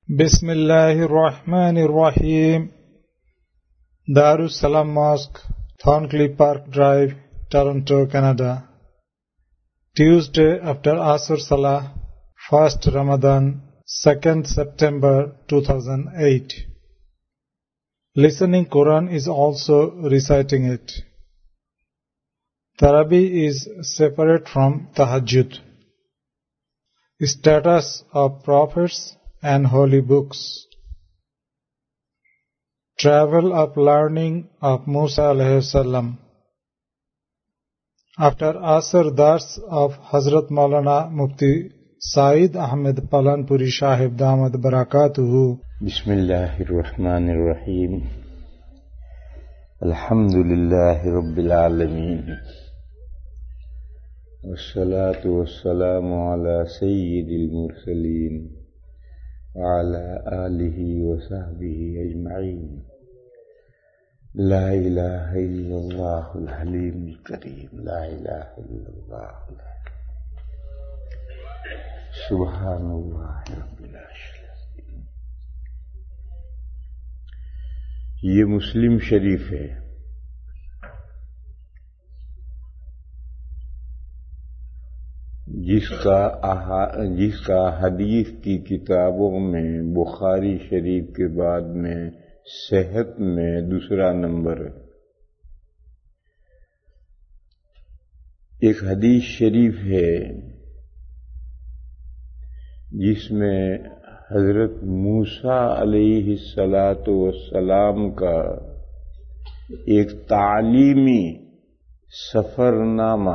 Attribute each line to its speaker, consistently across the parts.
Speaker 1: بسم اللہ الرحمن الرحیم دارالسلام mosque Thorncliffe Park Drive Toronto Canada Tuesday after Asr Salah 1st Ramadan 2nd September 2008 Listening Quran is also reciting it. Tarabi is separate from Tahajjud. Status of Prophets and Holy Books. Travel of learning of Musa alayhi salam. After Asr Dars of Hazrat Maulana Mufti Saeed Ahmed Palanpuri Sahib Damat Barakatuhu.
Speaker 2: Bismillahirrahmanirrahim. Alhamdulillahi Rabbil Alameen. Wassalatu wassalamu ala Sayyidil Mursaleen wa ala alihi wa sahbihi ajma'in. لا إله إلا الله الحليم الكريم لا إله إلا الله سبحان الله رب العرش العظيم. یہ مسلم شریف ہے. جس کا حدیث کی کتابوں میں بخاری شریف کے بعد میں صحت میں دوسرا نمبر ہے. ایک حدیث شریف ہے جس میں حضرت موسیٰ علیہ السلام کا ایک تعلیمی سفر نامہ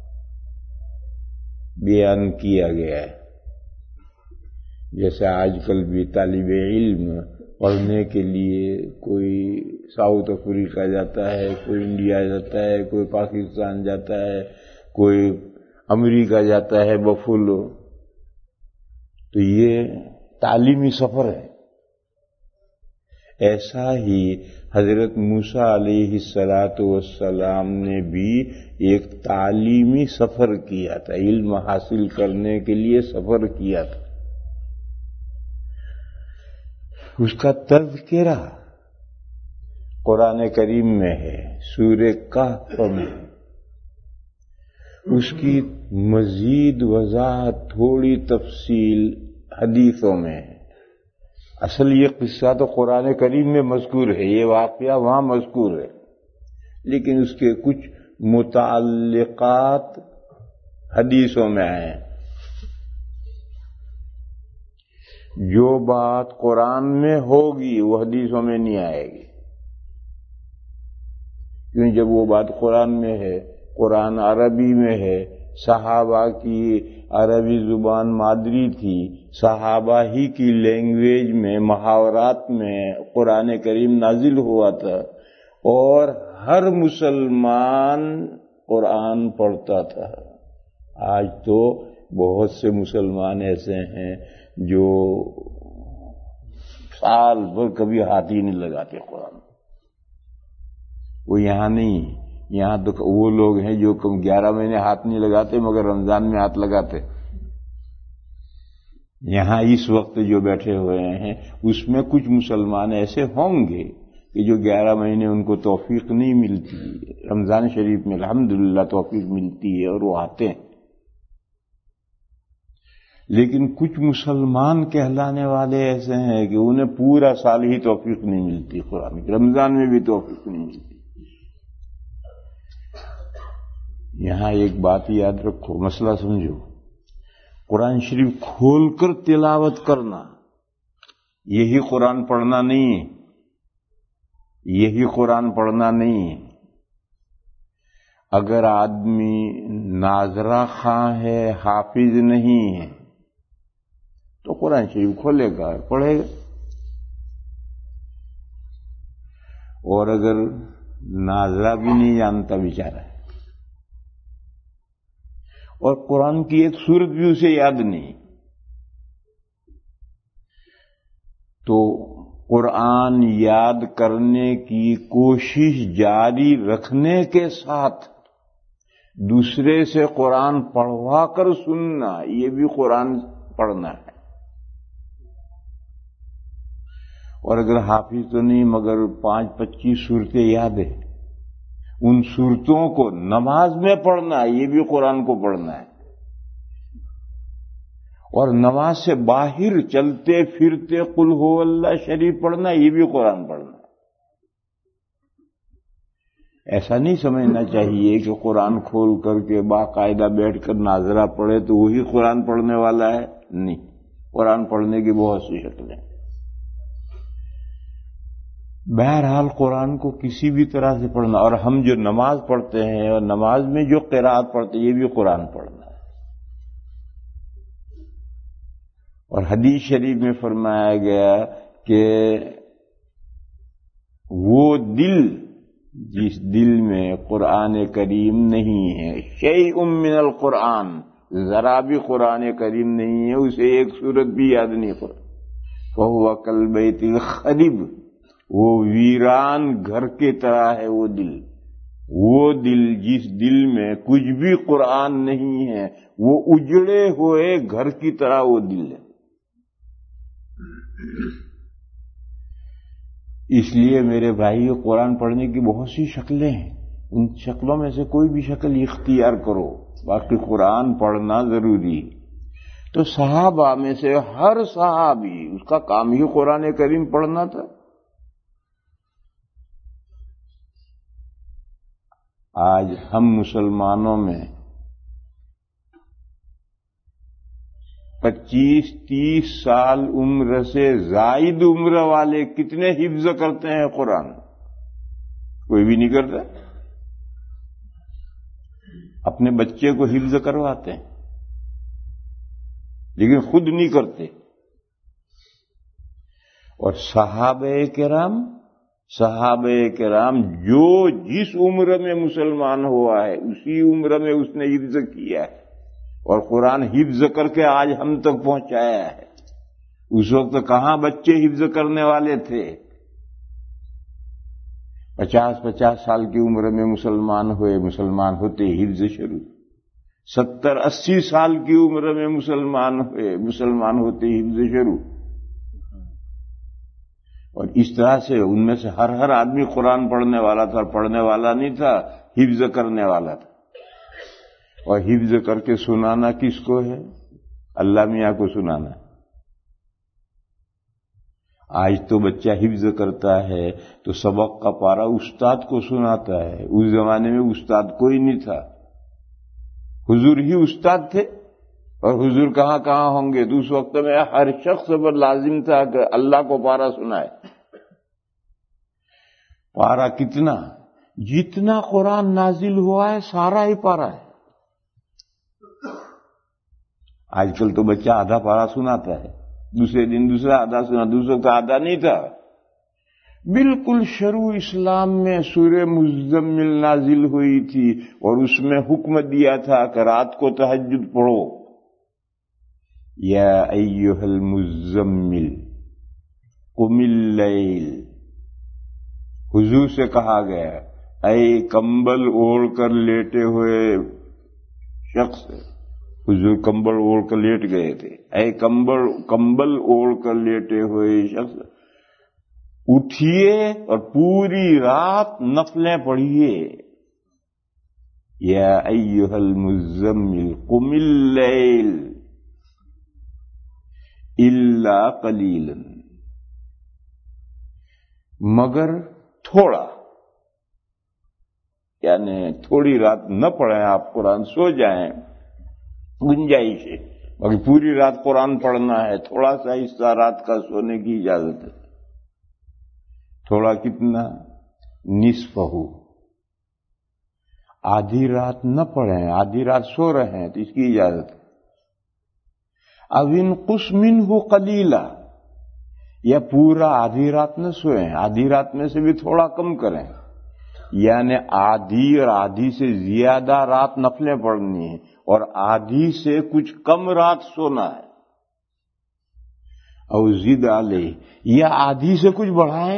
Speaker 2: بیان کیا گیا ہے. جیسے آج کل بھی طالب علم پڑھنے کے لیے کوئی ساؤتھ افریقہ جاتا ہے, کوئی انڈیا جاتا ہے, کوئی پاکستان جاتا ہے, کوئی امریکہ جاتا ہے بفولو. تو یہ تعلیمی سفر ہے. ایسا ہی حضرت موسیٰ علیہ السلام نے بھی ایک تعلیمی سفر کیا تھا, علم حاصل کرنے کے لیے سفر کیا تھا. اس کا تذکرہ قرآن کریم میں ہے, سورہ کہف میں. اس کی مزید وضاحت تھوڑی تفصیل حدیثوں میں ہے. اصل یہ قصہ تو قرآن کریم میں مذکور ہے, یہ واقعہ وہاں مذکور ہے, لیکن اس کے کچھ متعلقات حدیثوں میں ہیں. جو بات قرآن میں ہوگی وہ حدیثوں میں نہیں آئے گی, کیونکہ جب وہ بات قرآن میں ہے, قرآن عربی میں ہے, صحابہ کی عربی زبان مادری تھی, صحابہ ہی کی لینگویج میں محاورات میں قرآن کریم نازل ہوا تھا, اور ہر مسلمان قرآن پڑھتا تھا. آج تو بہت سے مسلمان ایسے ہیں جو سال بھر کبھی ہاتھ ہی نہیں لگاتے قرآن. وہ یہاں نہیں, یہاں تو وہ لوگ ہیں جو 11 مہینے ہاتھ نہیں لگاتے مگر رمضان میں ہاتھ لگاتے. یہاں اس وقت جو بیٹھے ہوئے ہیں اس میں کچھ مسلمان ایسے ہوں گے کہ جو 11 مہینے ان کو توفیق نہیں ملتی, رمضان شریف میں الحمدللہ توفیق ملتی ہے اور وہ آتے ہیں. لیکن کچھ مسلمان کہلانے والے ایسے ہیں کہ انہیں پورا سال ہی توفیق نہیں ملتی قرآن کی, رمضان میں بھی توفیق نہیں ملتی. یہاں ایک بات یاد رکھو, مسئلہ سمجھو. قرآن شریف کھول کر تلاوت کرنا یہی قرآن پڑھنا نہیں ہے, یہی قرآن پڑھنا نہیں ہے. اگر آدمی ناظرہ خواں ہے, حافظ نہیں ہے, تو قرآن شریف کھولے گا اور پڑھے گا. اور اگر ناظرہ بھی نہیں جانتا بیچارہ, اور قرآن کی ایک سورت بھی اسے یاد نہیں, تو قرآن یاد کرنے کی کوشش جاری رکھنے کے ساتھ دوسرے سے قرآن پڑھوا کر سننا, یہ بھی قرآن پڑھنا ہے. اور اگر حافظ تو نہیں مگر 5-25 صورتیں یاد ہے، ان صورتوں کو نماز میں پڑھنا ہے، یہ بھی قرآن کو پڑھنا ہے، اور نماز سے باہر چلتے پھرتے قل ہو اللہ شریف پڑھنا، یہ بھی قرآن پڑھنا ہے۔ ایسا نہیں سمجھنا چاہیے کہ قرآن کھول کر کے باقاعدہ بیٹھ کر ناظرہ پڑھے تو وہی قرآن پڑھنے والا ہے، نہیں، قرآن پڑھنے کی بہت سی شکلیں۔ بہرحال قرآن کو کسی بھی طرح سے پڑھنا، اور ہم جو نماز پڑھتے ہیں اور نماز میں جو قرات پڑھتے ہیں یہ بھی قرآن پڑھنا ہے۔ اور حدیث شریف میں فرمایا گیا کہ وہ دل جس دل میں قرآن کریم نہیں ہے، شیء من القرآن، ذرا بھی قرآن کریم نہیں ہے، اسے ایک سورت بھی یاد نہیں قرآن، فہو کالبیت الخرب، وہ ویران گھر کی طرح ہے وہ دل جس دل میں کچھ بھی قرآن نہیں ہے، وہ اجڑے ہوئے گھر کی طرح وہ دل ہے۔ اس لیے میرے بھائی، قرآن پڑھنے کی بہت سی شکلیں ہیں، ان شکلوں میں سے کوئی بھی شکل اختیار کرو، باقی قرآن پڑھنا ضروری ہے۔ تو صحابہ میں سے ہر صحابی اس کا کام ہی قرآن کریم پڑھنا تھا۔ آج ہم مسلمانوں میں 25-30 سال عمر سے زائد عمر والے کتنے حفظ کرتے ہیں قرآن؟ کوئی بھی نہیں کرتا۔ اپنے بچے کو حفظ کرواتے ہیں لیکن خود نہیں کرتے۔ اور صحابہ کرام جو جس عمر میں مسلمان ہوا ہے اسی عمر میں اس نے حفظ کیا ہے، اور قرآن حفظ کر کے آج ہم تک پہنچایا ہے۔ اس وقت کہاں بچے حفظ کرنے والے تھے؟ 50 سال کی عمر میں مسلمان ہوئے، مسلمان ہوتے حفظ شروع۔ 70-80 سال کی عمر میں مسلمان ہوئے، مسلمان ہوتے حفظ شروع۔ اور اس طرح سے ان میں سے ہر آدمی قرآن پڑھنے والا تھا، پڑھنے والا نہیں تھا، حفظ کرنے والا تھا۔ اور حفظ کر کے سنانا کس کو ہے؟ اللہ میاں کو سنانا۔ آج تو بچہ حفظ کرتا ہے تو سبق کا پارا استاد کو سناتا ہے۔ اس زمانے میں استاد کوئی نہیں تھا، حضور ہی استاد تھے، اور حضور کہاں ہوں گے؟ تو اس وقت میں ہر شخص پر لازم تھا کہ اللہ کو پارا سنائے۔ پارا کتنا؟ جتنا قرآن نازل ہوا ہے سارا ہی پارا ہے۔ آج کل تو بچہ آدھا پارا سناتا ہے، دوسرے دن دوسرا آدھا سنا، دوسروں کا آدھا نہیں تھا۔ بالکل شروع اسلام میں سورہ مزمل نازل ہوئی تھی، اور اس میں حکم دیا تھا کہ رات کو تہجد پڑھو۔ یا ایھا المزمل قم اللیل، حضور سے کہا گیا اے کمبل اوڑھ کر لیٹے ہوئے شخص، حضور کمبل اوڑھ کر لیٹ گئے تھے، اے کمبل اوڑھ کر لیٹے ہوئے شخص اٹھیے اور پوری رات نفلیں پڑھیے۔ یا ایھا المزمل قم اللیل الا قلیلا، مگر تھوڑا، یعنی تھوڑی رات نہ پڑھیں آپ قرآن، سو جائیں گنجائش ہے، باقی پوری رات قرآن پڑھنا ہے، تھوڑا سا حصہ رات کا سونے کی اجازت ہے۔ تھوڑا کتنا؟ نصفہ، آدھی رات نہ پڑھیں، آدھی رات سو رہے ہیں تو اس کی اجازت ہے۔ او انقص منہ قلیلا، یا پورا آدھی رات نہ سوئیں، آدھی رات میں سے بھی تھوڑا کم کریں، یعنی آدھی اور آدھی سے زیادہ رات نفلیں پڑھنی ہیں، اور آدھی سے کچھ کم رات سونا ہے۔ او زد علیہ، یا آدھی سے کچھ بڑھائیں،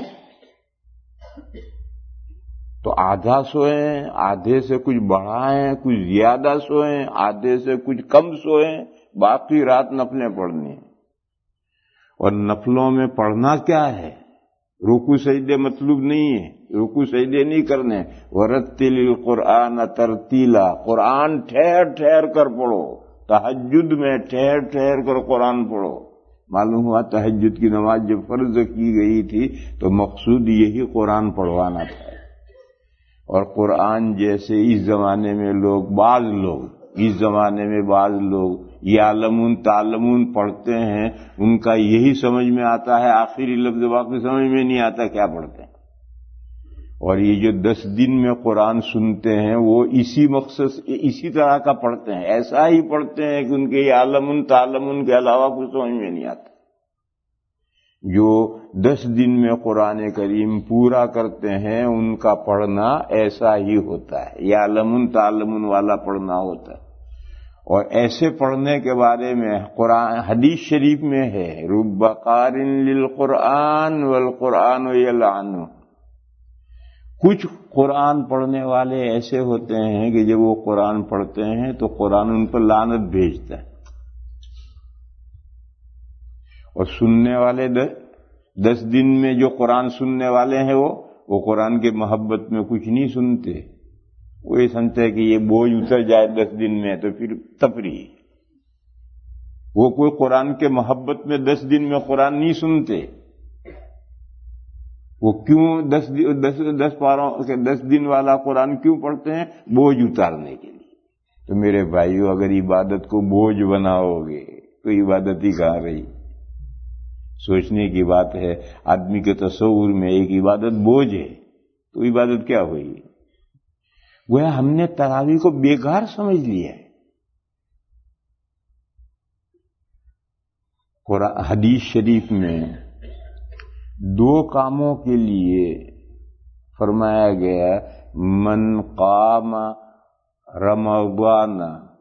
Speaker 2: تو آدھا سوئیں، آدھے سے کچھ بڑھائیں، کچھ زیادہ سوئیں، آدھے سے کچھ کم سوئیں، باقی رات نفلیں پڑھنی ہیں۔ اور نفلوں میں پڑھنا کیا ہے؟ رکوع سجدے مطلوب نہیں ہے، رکوع سجدے نہیں کرنے. ورتل القرآن ترتیلا، قرآن ٹھہر ٹھہر کر پڑھو. تہجد میں ٹھہر ٹھہر کر قرآن پڑھو. معلوم ہوا تہجد کی نماز جب فرض کی گئی تھی تو مقصود یہی قرآن پڑھوانا تھا. اور قرآن جیسے اس زمانے میں بعض لوگ یعلمون تعلمون پڑھتے ہیں، ان کا یہی سمجھ میں آتا ہے، آخری لفظ باقی سمجھ میں نہیں آتا کیا پڑھتے ہیں. اور یہ جو 10 دن میں قرآن سنتے ہیں وہ اسی مقصد اسی طرح کا پڑھتے ہیں، ایسا ہی پڑھتے ہیں کہ ان کے یعلمون تعلمون کے علاوہ کچھ سمجھ میں نہیں آتا. جو 10 دن میں قرآن کریم پورا کرتے ہیں ان کا پڑھنا ایسا ہی ہوتا ہے، یعلمون تعلمون والا پڑھنا ہوتا ہے. اور ایسے پڑھنے کے بارے میں قرآن حدیث شریف میں ہے، رب قارن للقرآن والقرآن یلعنہ. کچھ قرآن پڑھنے والے ایسے ہوتے ہیں کہ جب وہ قرآن پڑھتے ہیں تو قرآن ان پر لعنت بھیجتا ہے. اور سننے والے 10 دن میں جو قرآن سننے والے ہیں وہ قرآن کے محبت میں کچھ نہیں سنتے. وہ یہ سمجھتے ہیں کہ یہ بوجھ اتر جائے 10 دن میں تو پھر تفریح. وہ کوئی قرآن کے محبت میں 10 دن میں قرآن نہیں سنتے. وہ کیوں 10 دن والا قرآن کیوں پڑھتے ہیں؟ بوجھ اتارنے کے لیے. تو میرے بھائیو، اگر عبادت کو بوجھ بناؤ گے تو عبادت ہی کہاں رہی؟ سوچنے کی بات ہے. آدمی کے تصور میں ایک عبادت بوجھ ہے تو عبادت کیا ہوئی؟ گویا ہم نے تراویح کو بیکار سمجھ لیا ہے. حدیث شریف میں 2 کاموں کے لیے فرمایا گیا، من قام رمضان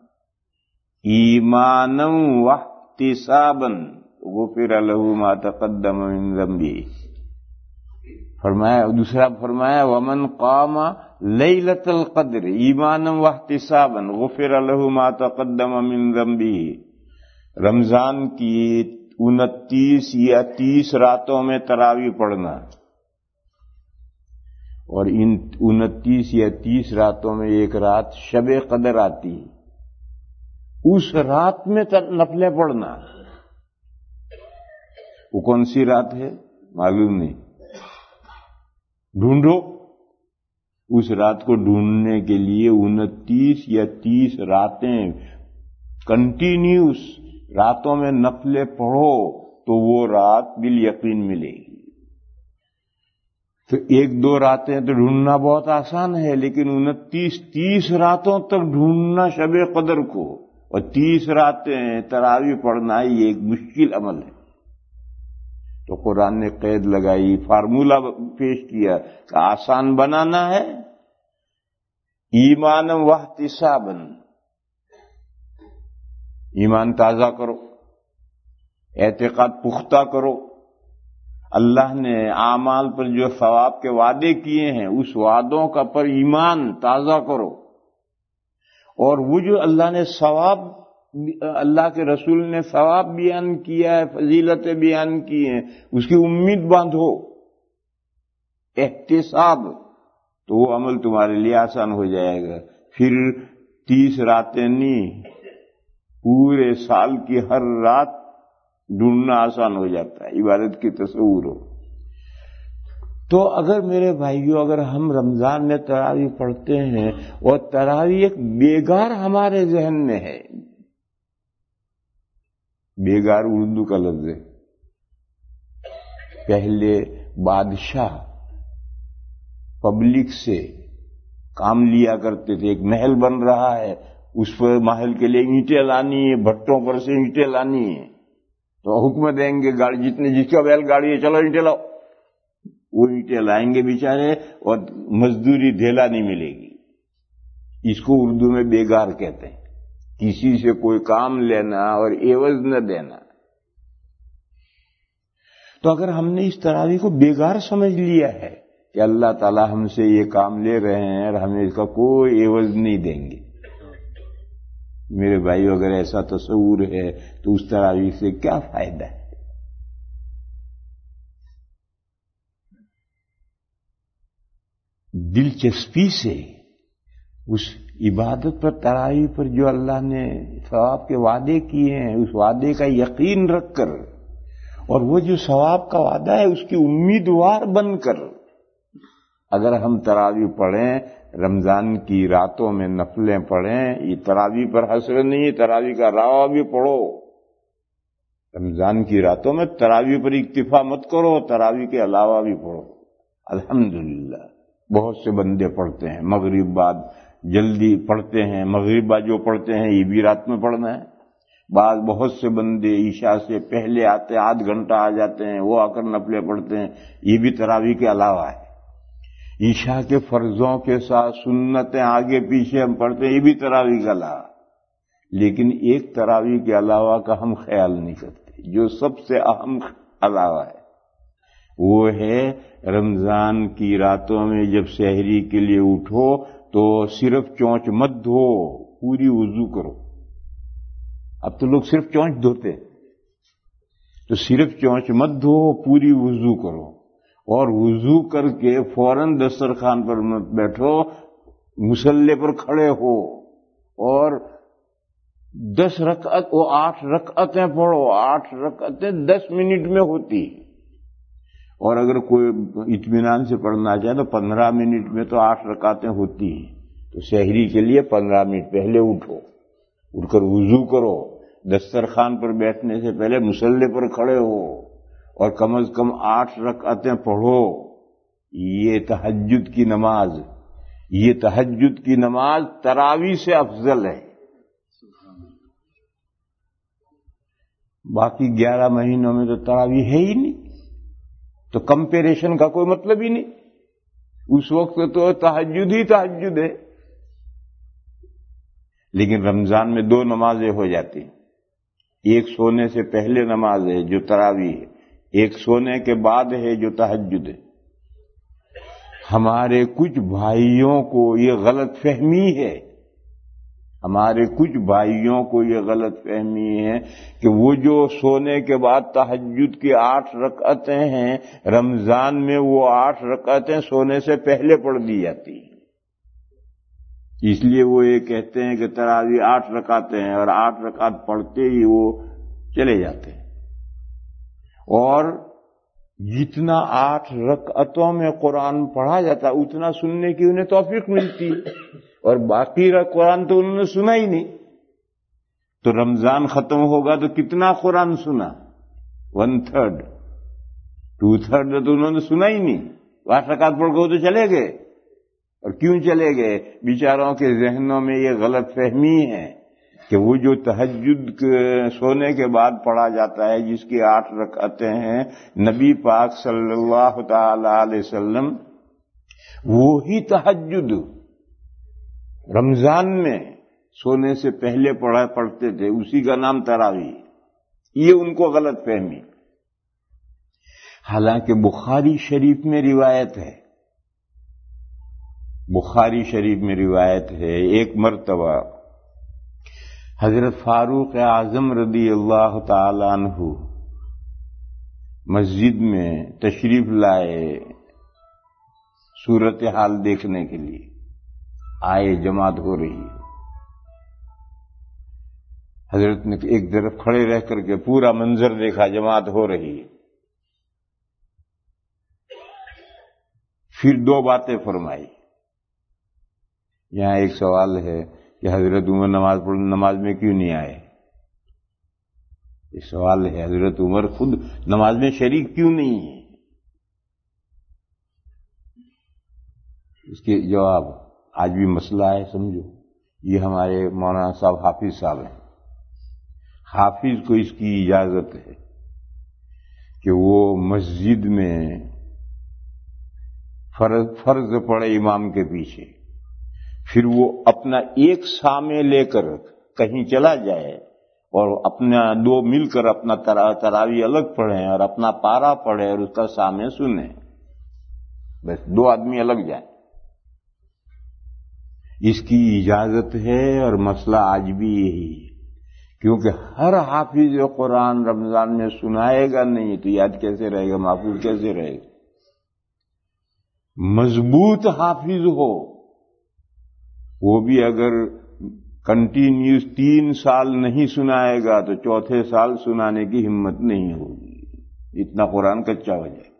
Speaker 2: ایمانا واحتسابا غفر له ما تقدم من ذنبه. فرمایا دوسرا فرمایا ومن قام لیلۃ القدر ایمانا واحتسابا غفر له ما تقدم من ذنبه. رمضان کی 29 یا 30 راتوں میں تراویح پڑھنا، اور ان 29 یا 30 راتوں میں ایک رات شب قدر آتی، اس رات میں نفلیں پڑھنا. وہ کون سی رات ہے معلوم نہیں، ڈھونڈو. اس رات کو ڈھونڈنے کے لیے 29 یا 30 راتیں کنٹینیوس راتوں میں نفلیں پڑھو تو وہ رات بالیقین ملے گی. تو 1-2 راتیں تو ڈھونڈنا بہت آسان ہے، لیکن 29-30 راتوں تک ڈھونڈنا شب قدر کو، اور 30 راتیں تراویح پڑھنا یہ ایک مشکل عمل ہے. تو قرآن نے قید لگائی، فارمولہ پیش کیا کہ آسان بنانا ہے ایمانا واحتسابا. ایمان تازہ کرو، اعتقاد پختہ کرو. اللہ نے اعمال پر جو ثواب کے وعدے کیے ہیں اس وعدوں کا پر ایمان تازہ کرو. اور وہ جو اللہ نے ثواب، اللہ کے رسول نے ثواب بیان کیا ہے، فضیلتیں بیان کی ہیں، اس کی امید باندھو، احتساب، تو وہ عمل تمہارے لیے آسان ہو جائے گا. پھر 30 راتیں نہیں، پورے سال کی ہر رات ڈھونڈنا آسان ہو جاتا ہے عبادت کی تصور ہو. تو اگر میرے بھائیوں، اگر ہم رمضان میں تراویح پڑھتے ہیں اور تراویح ایک بیگار ہمارے ذہن میں ہے، بیگار اردو کا لفظ ہے. پہلے بادشاہ پبلک سے کام لیا کرتے تھے، ایک محل بن رہا ہے، اس پر محل کے لیے اینٹیں لانی ہے، بھٹوں پر سے اینٹیں لانی ہے، تو حکم دیں گے گاڑی جس کا بیل گاڑی ہے چلو اینٹیں لاؤ. وہ اینٹیں لائیں گے بیچارے، اور مزدوری دھیلا نہیں ملے گی. اس کو اردو میں بیگار کہتے ہیں، کسی سے کوئی کام لینا اور عوض نہ دینا. تو اگر ہم نے اس تراویح کو بیگار سمجھ لیا ہے کہ اللہ تعالی ہم سے یہ کام لے رہے ہیں اور ہمیں اس کا کوئی عوض نہیں دیں گے، میرے بھائیو اگر ایسا تصور ہے تو اس تراویح سے کیا فائدہ ہے؟ دلچسپی سے اس عبادت پر، تراویح پر جو اللہ نے ثواب کے وعدے کیے ہیں، اس وعدے کا یقین رکھ کر، اور وہ جو ثواب کا وعدہ ہے اس کی امیدوار بن کر اگر ہم تراویح پڑھیں، رمضان کی راتوں میں نفلیں پڑھیں، یہ تراویح پر حسر نہیں ہے، تراویح کا علاوہ بھی پڑھو. رمضان کی راتوں میں تراویح پر اکتفا مت کرو، تراویح کے علاوہ بھی پڑھو. الحمدللہ بہت سے بندے پڑھتے ہیں، مغرب بعد جلدی پڑھتے ہیں، مغرب بعد جو پڑھتے ہیں یہ بھی رات میں پڑھنا ہے. بہت سے بندے عشاء سے پہلے آتے، آدھ گھنٹہ آ جاتے ہیں، وہ آ کر نفلیں پڑھتے ہیں، یہ بھی تراویح کے علاوہ ہے. عشاء کے فرضوں کے ساتھ سنتیں آگے پیچھے ہم پڑھتے ہیں، یہ بھی تراویح کا علاوہ. لیکن ایک تراویح کے علاوہ کا ہم خیال نہیں کرتے، جو سب سے اہم علاوہ ہے وہ ہے رمضان کی راتوں میں جب سحری کے لیے اٹھو تو صرف چونچ مت دھو، پوری وضو کرو. اب تو لوگ صرف چونچ دھوتے، تو صرف چونچ مت دھو، پوری وضو کرو. اور وضو کر کے فوراً دسترخوان پر مت بیٹھو، مصلی پر کھڑے ہو اور 10 رکعت، وہ 8 رکعتیں پڑھو. 8 رکعتیں 10 منٹ میں ہوتی، اور اگر کوئی اطمینان سے پڑھنا چاہے تو 15 منٹ میں تو 8 رکعتیں ہوتی ہیں. تو سحری کے لیے 15 منٹ پہلے اٹھو، اٹھ کر وضو کرو، دسترخوان پر بیٹھنے سے پہلے مصلی پر کھڑے ہو اور کم از کم 8 رکعتیں پڑھو. یہ تہجد کی نماز، یہ تہجد کی نماز تراویح سے افضل ہے. باقی 11 مہینوں میں تو تراویح ہے ہی نہیں، تو کمپیریشن کا کوئی مطلب ہی نہیں. اس وقت تو تہجد ہی تہجد ہے. لیکن رمضان میں 2 نمازیں ہو جاتی، ایک سونے سے پہلے نماز ہے جو تراویح ہے، ایک سونے کے بعد ہے جو تہجد ہے. ہمارے کچھ بھائیوں کو یہ غلط فہمی ہے، ہمارے کچھ بھائیوں کو یہ غلط فہمی ہے کہ وہ جو سونے کے بعد تہجد کی 8 رکعتیں ہیں، رمضان میں وہ 8 رکعتیں سونے سے پہلے پڑھ دی جاتی ہیں. اس لیے وہ یہ کہتے ہیں کہ تراویح 8 رکعتیں ہیں، اور 8 رکعت پڑھتے ہی وہ چلے جاتے ہیں. اور جتنا 8 رکعتوں میں قرآن پڑھا جاتا اتنا سننے کی انہیں توفیق ملتی، اور باقی قرآن تو انہوں نے سنا ہی نہیں. تو رمضان ختم ہوگا تو کتنا قرآن سنا؟ 1/3 2/3 تو انہوں نے سنا ہی نہیں. 8 رکعت پڑھ کے تو چلے گئے. اور کیوں چلے گئے؟ بیچاروں کے ذہنوں میں یہ غلط فہمی ہے کہ وہ جو تہجد سونے کے بعد پڑھا جاتا ہے جس کی 8 رکعتیں ہیں، نبی پاک صلی اللہ تعالی علیہ وسلم وہی تہجد رمضان میں سونے سے پہلے پڑھتے تھے، اسی کا نام تراویح. یہ ان کو غلط فہمی. حالانکہ بخاری شریف میں روایت ہے، بخاری شریف میں روایت ہے، ایک مرتبہ حضرت فاروق اعظم رضی اللہ تعالی عنہ مسجد میں تشریف لائے، صورتحال دیکھنے کے لیے آئے، جماعت ہو رہی ہے. حضرت نے ایک طرف کھڑے رہ کر کے پورا منظر دیکھا، جماعت ہو رہی ہے. پھر 2 باتیں فرمائی. یہاں ایک سوال ہے کہ حضرت عمر نماز میں کیوں نہیں آئے؟ یہ سوال ہے، حضرت عمر خود نماز میں شریک کیوں نہیں ہے؟ اس کے جواب آج بھی مسئلہ ہے، سمجھو. یہ ہمارے مولانا صاحب حافظ صاحب ہیں، حافظ کو اس کی اجازت ہے کہ وہ مسجد میں فرض پڑے امام کے پیچھے، پھر وہ اپنا ایک سامع لے کر کہیں چلا جائے اور اپنا 2 مل کر اپنا تراویح الگ پڑھیں اور اپنا پارا پڑھے اور اس کا سامع سنیں. بس 2 آدمی الگ جائیں. اس کی اجازت ہے، اور مسئلہ آج بھی یہی ہے، کیونکہ ہر حافظ قرآن رمضان میں سنائے گا نہیں تو یاد کیسے رہے گا، محفوظ کیسے رہے گا؟ مضبوط حافظ ہو، وہ بھی اگر کنٹینیوس 3 سال نہیں سنائے گا تو چوتھے سال سنانے کی ہمت نہیں ہوگی، اتنا قرآن کچا ہو جائے۔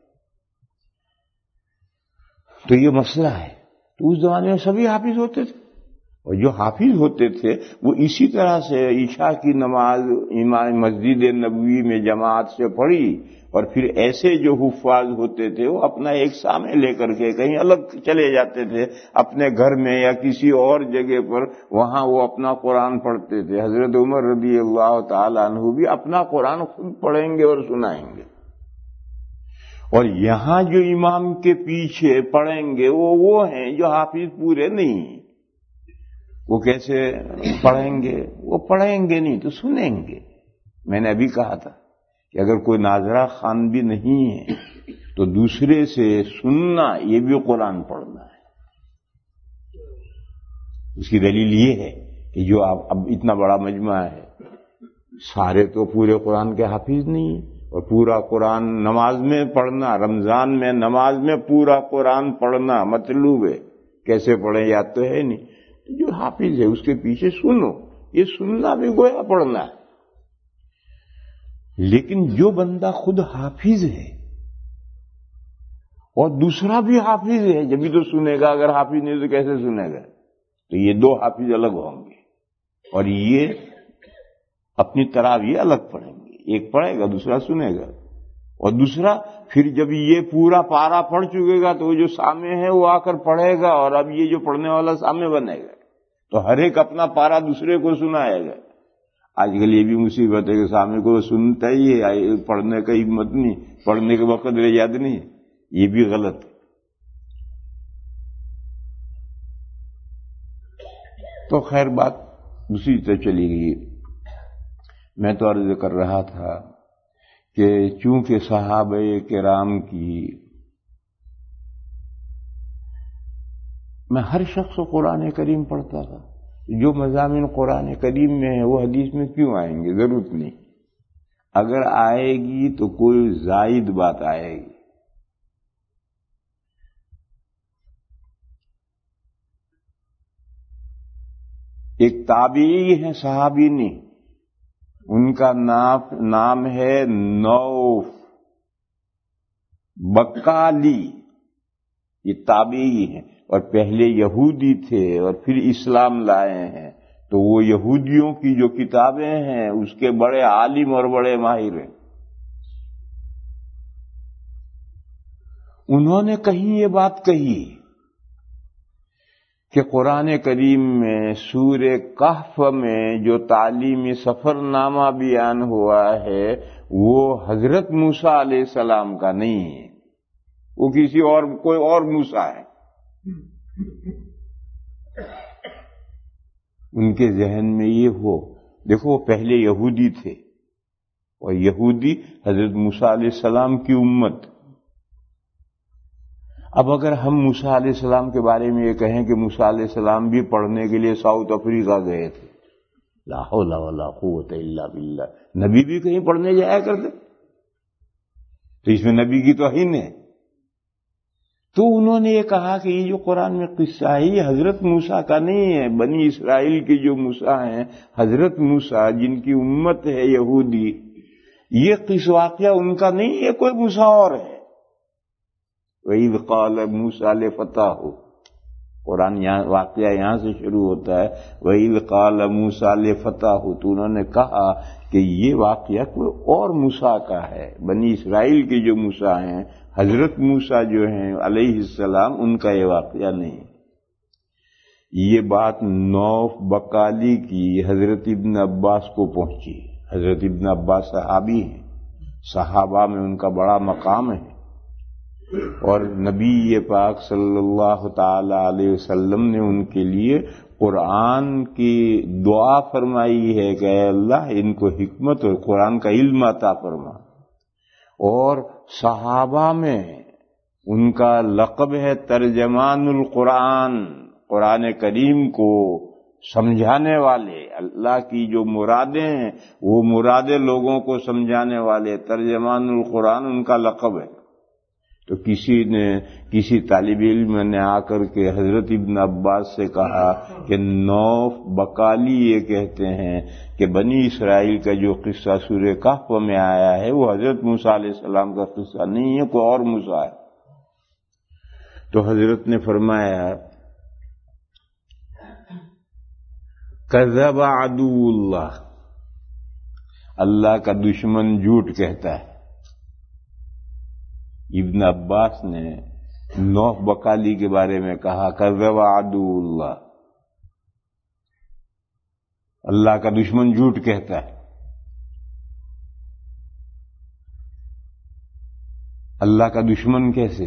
Speaker 2: تو یہ مسئلہ ہے۔ تو اس زمانے میں سبھی حافظ ہوتے تھے، اور جو حافظ ہوتے تھے وہ اسی طرح سے عشاء کی نماز امام مسجد نبوی میں جماعت سے پڑھی، اور پھر ایسے جو حفاظ ہوتے تھے وہ اپنا ایک سامنے لے کر کے کہیں الگ چلے جاتے تھے اپنے گھر میں یا کسی اور جگہ پر، وہاں وہ اپنا قرآن پڑھتے تھے۔ حضرت عمر رضی اللہ تعالی عنہ بھی اپنا قرآن خود پڑھیں گے اور سنائیں گے، اور یہاں جو امام کے پیچھے پڑھیں گے وہ ہیں جو حافظ پورے نہیں۔ وہ کیسے پڑھیں گے؟ وہ پڑھیں گے نہیں تو سنیں گے۔ میں نے ابھی کہا تھا کہ اگر کوئی ناظرہ خان بھی نہیں ہے تو دوسرے سے سننا یہ بھی قرآن پڑھنا ہے۔ اس کی دلیل یہ ہے کہ جو اب اتنا بڑا مجمع ہے، سارے تو پورے قرآن کے حافظ نہیں ہیں، اور پورا قرآن نماز میں پڑھنا، رمضان میں نماز میں پورا قرآن پڑھنا مطلوب ہے۔ کیسے پڑھیں یاد تو ہے نہیں، جو حافظ ہے اس کے پیچھے سنو، یہ سننا بھی گویا پڑھنا ہے۔ لیکن جو بندہ خود حافظ ہے اور دوسرا بھی حافظ ہے جبھی تو سنے گا، اگر حافظ نہیں تو کیسے سنے گا؟ تو یہ 2 حافظ الگ ہوں گے، اور یہ اپنی تراویح الگ پڑھیں گے، ایک پڑھے گا دوسرا سنے گا، اور دوسرا پھر جب یہ پورا پارا پڑھ چکے گا تو وہ جو سامنے ہے وہ آ کر پڑھے گا، اور اب یہ جو پڑھنے والا سامنے بنے گا، تو ہر ایک اپنا پارا دوسرے کو سنائے گا۔ آج کل یہ بھی مصیبت ہے کہ سامنے کو سنتا ہی ہے، پڑھنے کا ہمت نہیں، پڑھنے کے وقت رہ یاد نہیں، یہ بھی غلط ہے۔ تو خیر بات دوسری طرف چلی گئی۔ میں تو عرض کر رہا تھا کہ چونکہ صحابہ کرام کی، میں ہر شخص قرآن کریم پڑھتا تھا، جو مضامین قرآن کریم میں ہیں وہ حدیث میں کیوں آئیں گے؟ ضرورت نہیں۔ اگر آئے گی تو کوئی زائد بات آئے گی۔ ایک تابعی ہیں، صحابی نہیں، ان کا نام ہے نوف بقالی، یہ تابعی ہیں اور پہلے یہودی تھے اور پھر اسلام لائے ہیں، تو وہ یہودیوں کی جو کتابیں ہیں اس کے بڑے عالم اور بڑے ماہر ہیں۔ انہوں نے کہیں یہ بات کہی کہ قرآن کریم میں سورہ کہف میں جو تعلیمی سفر نامہ بیان ہوا ہے وہ حضرت موسیٰ علیہ السلام کا نہیں ہے، وہ کسی اور کوئی اور موسیٰ ہے۔ ان کے ذہن میں یہ ہو، دیکھو وہ پہلے یہودی تھے، اور یہودی حضرت موسیٰ علیہ السلام کی امت۔ اب اگر ہم موسیٰ علیہ السلام کے بارے میں یہ کہیں کہ موسیٰ علیہ السلام بھی پڑھنے کے لیے ساؤتھ افریقہ گئے تھے، لا حول ولا قوت الا باللہ، نبی بھی کہیں پڑھنے جایا کرتے، تو اس میں نبی کی توہین ہے۔ تو انہوں نے یہ کہا کہ یہ جو قرآن میں قصہ ہے یہ حضرت موسیٰ کا نہیں ہے، بنی اسرائیل کے جو موسیٰ ہیں، حضرت موسیٰ جن کی امت ہے یہودی، یہ قصہ واقعہ ان کا نہیں، یہ کوئی موسیٰ اور ہے۔ وَإِذْ قَالَ مُوسَىٰ لِفَتَاهُ، قرآن واقعہ یہاں سے شروع ہوتا ہے، وَإِذْ قَالَ مُوسَىٰ لِفَتَاهُ، تو انہوں نے کہا کہ یہ واقعہ کوئی اور موسیٰ کا ہے، بنی اسرائیل کے جو موسیٰ ہیں، حضرت موسیٰ جو ہیں علیہ السلام، ان کا یہ واقعہ نہیں۔ یہ بات نوف بقالی کی حضرت ابن عباس کو پہنچی۔ حضرت ابن عباس صحابی ہیں، صحابہ میں ان کا بڑا مقام ہے، اور نبی پاک صلی اللہ تعالی علیہ وسلم نے ان کے لیے قرآن کی دعا فرمائی ہے کہ اے اللہ ان کو حکمت اور قرآن کا علم عطا فرما۔ اور صحابہ میں ان کا لقب ہے ترجمان القرآن، قرآن کریم کو سمجھانے والے، اللہ کی جو مرادیں ہیں وہ مرادیں لوگوں کو سمجھانے والے، ترجمان القرآن ان کا لقب ہے۔ تو کسی طالب علم نے آ کر کے حضرت ابن عباس سے کہا کہ نوف بقالی یہ کہتے ہیں کہ بنی اسرائیل کا جو قصہ سورہ کہف میں آیا ہے وہ حضرت موسیٰ علیہ السلام کا قصہ نہیں ہے، کوئی اور موسیٰ ہے۔ تو حضرت نے فرمایا کذب عدو اللہ، اللہ کا دشمن جھوٹ کہتا ہے۔ ابن عباس نے نوح بقالی کے بارے میں کہا کذب عدو اللہ، اللہ کا دشمن جھوٹ کہتا ہے۔ اللہ کا دشمن کیسے؟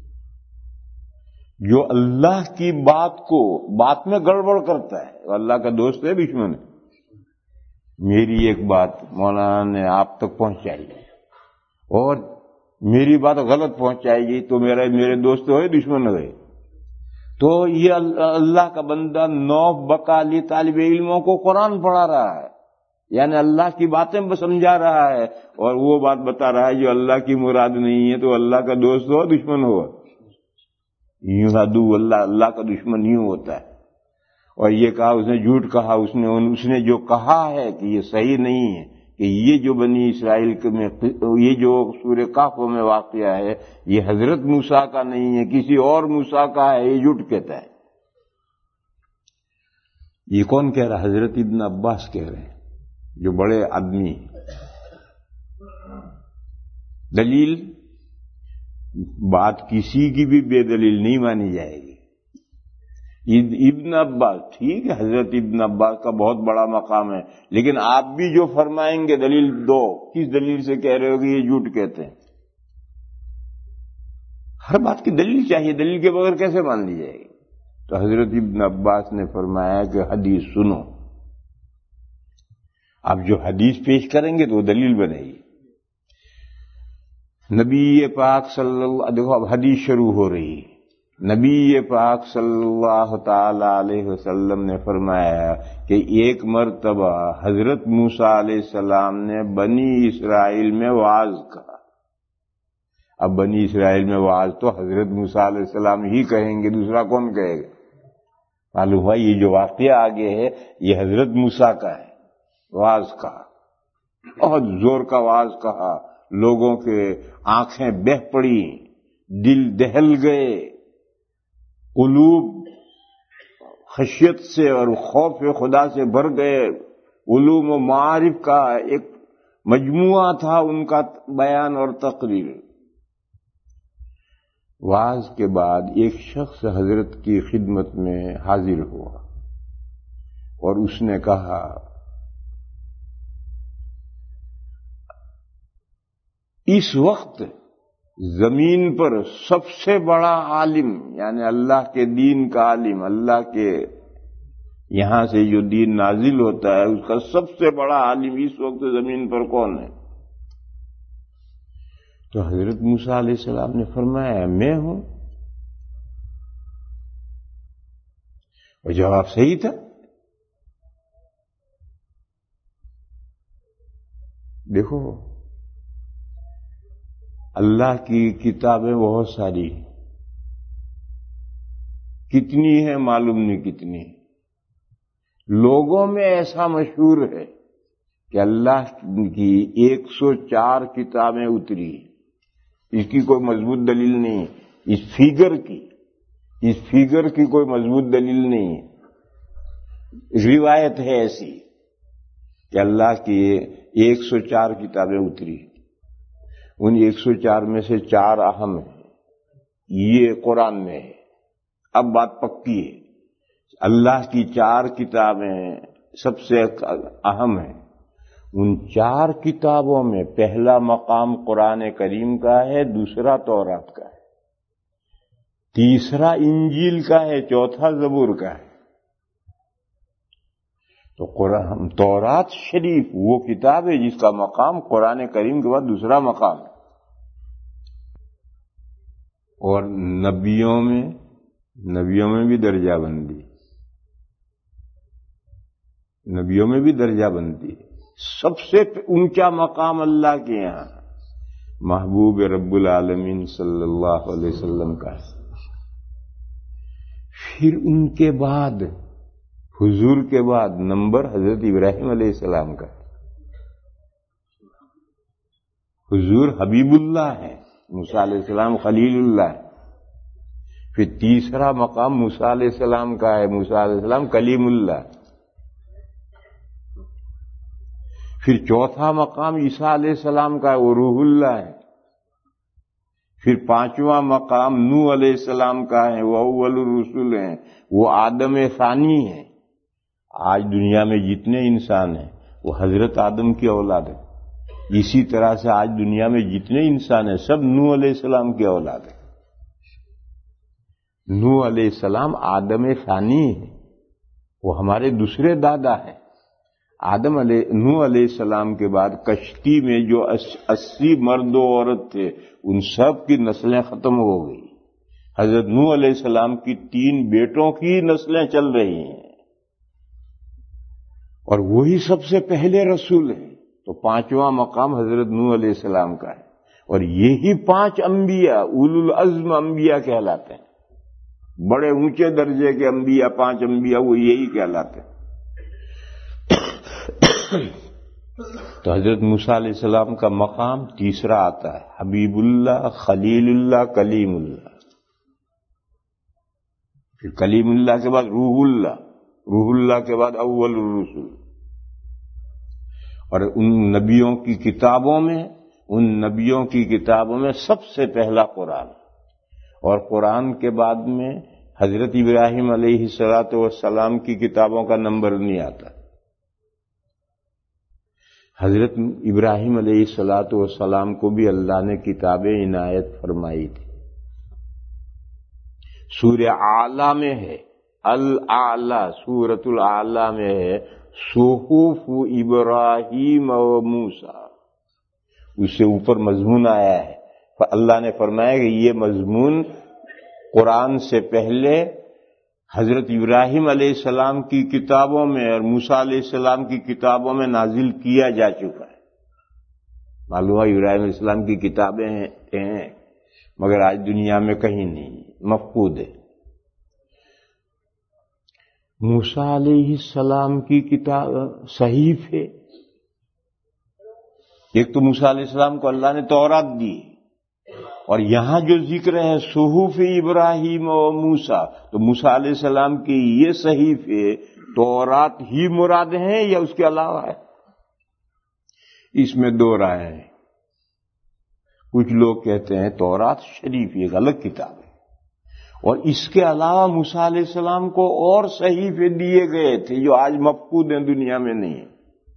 Speaker 2: جو اللہ کی بات میں گڑبڑ کرتا ہے وہ اللہ کا دوست ہے، دشمن ہے؟ میری ایک بات مولانا نے آپ تک پہنچائی اور میری بات غلط پہنچائے گی تو میرے دوست ہوئے دشمن ہوئے۔ تو یہ اللہ کا بندہ نوف بقالی طالب علموں کو قرآن پڑھا رہا ہے، یعنی اللہ کی باتیں سمجھا رہا ہے اور وہ بات بتا رہا ہے جو اللہ کی مراد نہیں ہے، تو اللہ کا دوست ہو دشمن ہو؟ یوں عدو اللہ کا دشمن یوں ہوتا ہے۔ اور یہ کہا اس نے جھوٹ کہا، اس نے جو کہا ہے کہ یہ صحیح نہیں ہے کہ یہ جو بنی اسرائیل میں یہ جو سورہ کہف میں واقعہ ہے یہ حضرت موسیٰ کا نہیں ہے، کسی اور موسیٰ کا ہے، یہ جھوٹ کہتا ہے۔ یہ کون کہہ رہا؟ حضرت ابن عباس کہہ رہے ہیں، جو بڑے آدمی۔ دلیل بات کسی کی بھی بے دلیل نہیں مانی جائے گی۔ ابن عباس ٹھیک ہے، حضرت ابن عباس کا بہت بڑا مقام ہے، لیکن آپ بھی جو فرمائیں گے دلیل دو، کس دلیل سے کہہ رہے ہو کہ یہ جھوٹ کہتے ہیں؟ ہر بات کی دلیل چاہیے، دلیل کے بغیر کیسے مان لی جائے گی؟ تو حضرت ابن عباس نے فرمایا کہ حدیث سنو، آپ جو حدیث پیش کریں گے تو وہ دلیل بنے گی۔ نبی پاک صلی اللہ، دیکھو اب حدیث شروع ہو رہی ہے۔ نبی پاک صلی اللہ تعالی علیہ وسلم نے فرمایا کہ ایک مرتبہ حضرت موسیٰ علیہ السلام نے بنی اسرائیل میں وعظ کہا۔ اب بنی اسرائیل میں وعظ تو حضرت موسیٰ علیہ السلام ہی کہیں گے، دوسرا کون کہے گا؟ معلوم ہوا یہ جو واقعہ آگے ہے یہ حضرت موسیٰ کا ہے۔ وعظ کہا، بہت زور کا وعظ کہا، لوگوں کے آنکھیں بہہ پڑی، دل دہل گئے، قلوب خشیت سے اور خوف خدا سے بھر گئے۔ علوم و معارف کا ایک مجموعہ تھا ان کا بیان اور تقریر۔ وعظ کے بعد ایک شخص حضرت کی خدمت میں حاضر ہوا اور اس نے کہا اس وقت زمین پر سب سے بڑا عالم، یعنی اللہ کے دین کا عالم، اللہ کے یہاں سے جو دین نازل ہوتا ہے اس کا سب سے بڑا عالم اس وقت زمین پر کون ہے؟ تو حضرت موسیٰ علیہ السلام نے فرمایا میں ہوں، اور جواب صحیح تھا۔ دیکھو اللہ کی کتابیں بہت ساری، کتنی ہیں معلوم نہیں کتنی۔ لوگوں میں ایسا مشہور ہے کہ اللہ کی 104 کتابیں اتری، اس کی کوئی مضبوط دلیل نہیں، اس فیگر کی کوئی مضبوط دلیل نہیں۔ روایت ہے ایسی کہ اللہ کی 104 کتابیں اتری، ان 104 میں سے 4 اہم ہیں، یہ قرآن میں ہے۔ اب بات پکی ہے، اللہ کی 4 کتابیں سب سے اہم ہیں۔ ان 4 کتابوں میں پہلا مقام قرآن کریم کا ہے، دوسرا تورات کا ہے، تیسرا انجیل کا ہے، چوتھا زبور کا ہے۔ تو تورات شریف وہ کتاب ہے جس کا مقام قرآن کریم کے بعد دوسرا مقام ہے۔ اور نبیوں میں بھی درجہ بندی، سب سے اونچا مقام اللہ کے یہاں محبوب رب العالمین صلی اللہ علیہ وسلم کا ہے. پھر ان کے بعد حضور کے بعد نمبر حضرت ابراہیم علیہ السلام کا ہے. حضور حبیب اللہ ہے، موسیٰ علیہ السلام خلیل اللہ ہے. پھر تیسرا مقام موسیٰ علیہ السلام کا ہے، موسیٰ علیہ السلام کلیم اللہ. پھر چوتھا مقام عیسیٰ علیہ السلام کا ہے، وہ روح اللہ ہے. پھر پانچواں مقام نوح علیہ السلام کا ہے، وہ اول الرسل ہیں، وہ آدم ثانی ہیں. آج دنیا میں جتنے انسان ہیں وہ حضرت آدم کی اولاد ہیں. اسی طرح سے آج دنیا میں جتنے انسان ہیں سب نوح علیہ السلام کی اولاد ہیں. نوح علیہ السلام آدم ثانی ہیں، وہ ہمارے دوسرے دادا ہیں. نوح علیہ السلام کے بعد کشتی میں جو 80 مرد و عورت تھے ان سب کی نسلیں ختم ہو گئی. حضرت نوح علیہ السلام کی 3 بیٹوں کی نسلیں چل رہی ہیں اور وہی سب سے پہلے رسول ہیں. تو پانچواں مقام حضرت نوح علیہ السلام کا ہے. اور یہی 5 انبیاء اولو العزم انبیاء کہلاتے ہیں. بڑے اونچے درجے کے انبیاء 5 انبیاء وہ یہی کہلاتے ہیں. تو حضرت موسیٰ علیہ السلام کا مقام تیسرا آتا ہے، حبیب اللہ، خلیل اللہ، کلیم اللہ. پھر کلیم اللہ کے بعد روح اللہ، روح اللہ کے بعد اول الرسل. اور ان نبیوں کی کتابوں میں سب سے پہلا قرآن. اور قرآن کے بعد میں حضرت ابراہیم علیہ السلام کی کتابوں کا نمبر نہیں آتا. حضرت ابراہیم علیہ السلام کو بھی اللہ نے کتابیں عنایت فرمائی تھی. سورہ اعلیٰ میں ہے، الاعلیٰ، سورۃ الاعلیٰ میں ہے صحف ابراہیم و موسیٰ. اس سے اوپر مضمون آیا ہے. اللہ نے فرمایا کہ یہ مضمون قرآن سے پہلے حضرت ابراہیم علیہ السلام کی کتابوں میں اور موسیٰ علیہ السلام کی کتابوں میں نازل کیا جا چکا ہے. معلوم ہے ابراہیم علیہ السلام کی کتابیں ہیں مگر آج دنیا میں کہیں نہیں، مفقود ہے. موسیٰ علیہ السلام کی کتاب صحیفے، ایک تو موسیٰ علیہ السلام کو اللہ نے تورات دی، اور یہاں جو ذکر ہے صحف ابراہیم و موسیٰ، تو موسیٰ علیہ السلام کی یہ صحیفے تورات ہی مراد ہیں یا اس کے علاوہ ہے؟ اس میں 2 رائے ہیں. کچھ لوگ کہتے ہیں تورات شریف یہ غلط کتاب ہے اور اس کے علاوہ موسیٰ علیہ السلام کو اور صحیفے دیے گئے تھے جو آج مفقود ہیں، دنیا میں نہیں ہیں.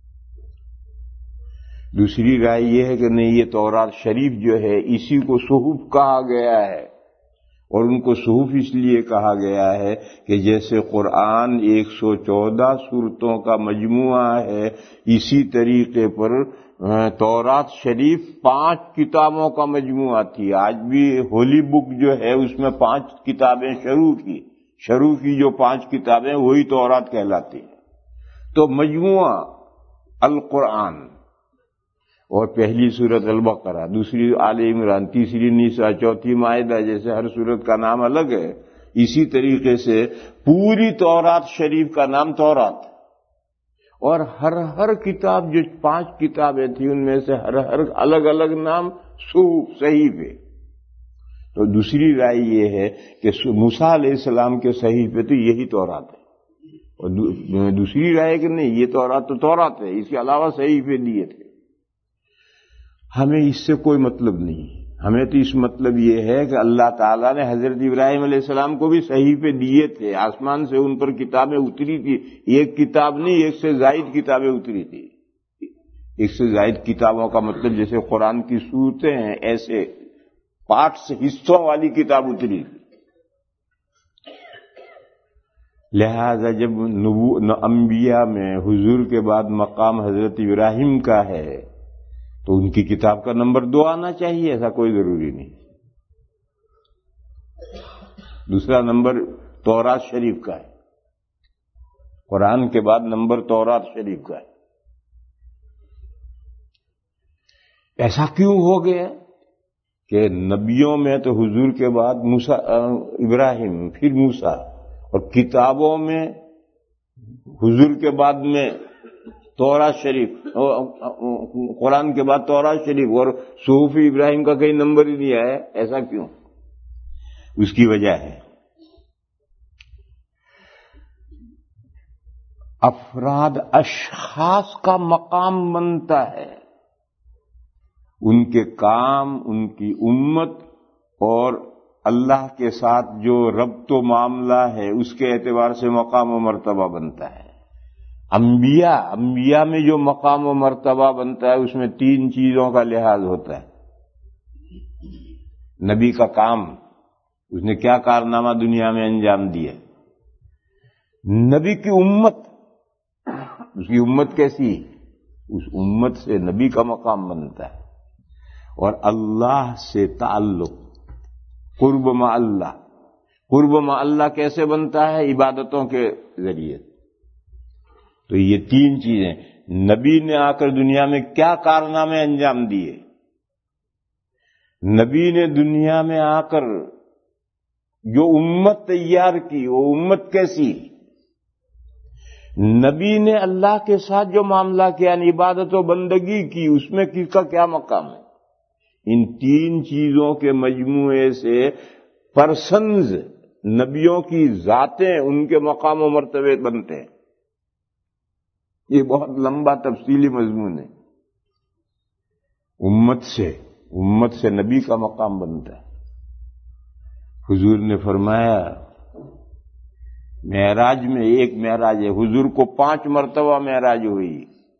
Speaker 2: دوسری رائے یہ ہے کہ نہیں، یہ تورات شریف جو ہے اسی کو صحف کہا گیا ہے، اور ان کو صحف اس لیے کہا گیا ہے کہ جیسے قرآن 114 سورتوں کا مجموعہ ہے، اسی طریقے پر تورات شریف 5 کتابوں کا مجموعہ تھی. آج بھی ہولی بک جو ہے اس میں 5 کتابیں شروع کی جو 5 کتابیں وہی تورات کہلاتی ہیں. تو مجموعہ القرآن، اور پہلی سورت البقرہ، دوسری آل عمران، تیسری نساء، چوتھی مائدہ، جیسے ہر سورت کا نام الگ ہے اسی طریقے سے پوری تورات شریف کا نام تورات. اور ہر کتاب جو 5 کتابیں تھیں ان میں سے ہر الگ الگ نام صحیفے. تو دوسری رائے یہ ہے کہ موسیٰ علیہ السلام کے صحیفے تو یہی تورات ہے، اور دوسری رائے کہ نہیں، یہ تورات تو تورات ہے، اس کے علاوہ صحیفے دیے تھے. ہمیں اس سے کوئی مطلب نہیں. ہمیں تو اس مطلب یہ ہے کہ اللہ تعالیٰ نے حضرت ابراہیم علیہ السلام کو بھی صحیفے دیے تھے، آسمان سے ان پر کتابیں اتری تھی. ایک کتاب نہیں، 1 سے زائد کتابیں اتری تھی. 1 سے زائد کتابوں کا مطلب جیسے قرآن کی سورتیں ہیں ایسے پارٹس، حصوں والی کتاب اتری تھی. لہذا جب انبیاء میں حضور کے بعد مقام حضرت ابراہیم کا ہے تو ان کی کتاب کا نمبر 2 آنا چاہیے، ایسا کوئی ضروری نہیں. دوسرا نمبر تورات شریف کا ہے، قرآن کے بعد نمبر تورات شریف کا ہے. ایسا کیوں ہو گیا؟ کہ نبیوں میں تو حضور کے بعد ابراہیم، پھر موسیٰ، اور کتابوں میں حضور کے بعد میں تورات شریف، قرآن کے بعد تورات شریف، اور صحف ابراہیم کا کہیں نمبر ہی نہیں آیا. ایسا کیوں؟ اس کی وجہ ہے افراد، اشخاص کا مقام بنتا ہے، ان کے کام، ان کی امت اور اللہ کے ساتھ جو ربط و معاملہ ہے اس کے اعتبار سے مقام و مرتبہ بنتا ہے. انبیاء میں جو مقام و مرتبہ بنتا ہے اس میں 3 چیزوں کا لحاظ ہوتا ہے. نبی کا کام، اس نے کیا کارنامہ دنیا میں انجام دیا. نبی کی امت، اس کی امت کیسی، اس امت سے نبی کا مقام بنتا ہے. اور اللہ سے تعلق، قرب مع اللہ. قرب مع اللہ کیسے بنتا ہے؟ عبادتوں کے ذریعے. تو یہ 3 چیزیں، نبی نے آ کر دنیا میں کیا کارنامے انجام دیے، نبی نے دنیا میں آ کر جو امت تیار کی وہ امت کیسی، نبی نے اللہ کے ساتھ جو معاملہ کیا، یعنی عبادت و بندگی کی، اس میں کس کا کیا مقام ہے. ان 3 چیزوں کے مجموعے سے پرسنز، نبیوں کی ذاتیں، ان کے مقام و مرتبے بنتے ہیں. یہ بہت لمبا تفصیلی مضمون ہے. امت سے نبی کا مقام بنتا ہے. حضور نے فرمایا معراج میں ایک معراج ہے، حضور کو 5 مرتبہ معراج ہوئی.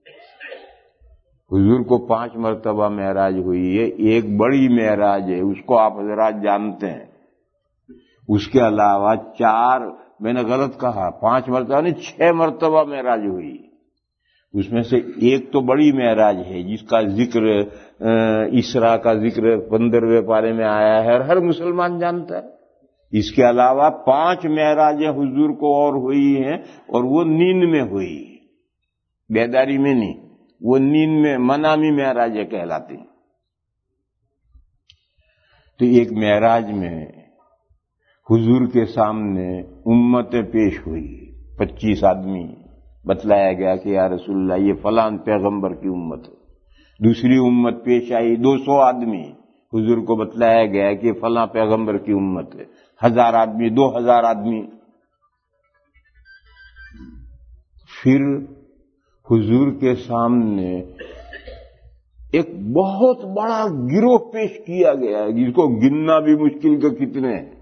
Speaker 2: حضور کو 5 مرتبہ معراج ہوئی ہے. ایک بڑی معراج ہے، اس کو آپ حضرات جانتے ہیں. اس کے علاوہ 4، میں نے غلط کہا، 5 مرتبہ نہیں، 6 مرتبہ معراج ہوئی. اس میں سے ایک تو بڑی معراج ہے جس کا ذکر اسراء کا ذکر 15ویں پارے میں آیا ہے، ہر مسلمان جانتا ہے. اس کے علاوہ 5 معراجیں حضور کو اور ہوئی ہیں، اور وہ نیند میں ہوئی، بیداری میں نہیں، وہ نیند میں منامی معراجیں کہلاتی ہیں. تو ایک معراج میں حضور کے سامنے امتیں پیش ہوئی، 25 آدمی. بتلایا گیا کہ یا رسول اللہ یہ فلاں پیغمبر کی امت ہے. دوسری امت پیش آئی، 200 آدمی. حضور کو بتلایا گیا کہ فلاں پیغمبر کی امت ہے. 1000 آدمی، 2000 آدمی. پھر حضور کے سامنے ایک بہت بڑا گروہ پیش کیا گیا ہے جس کو گننا بھی مشکل کہ کتنے ہیں.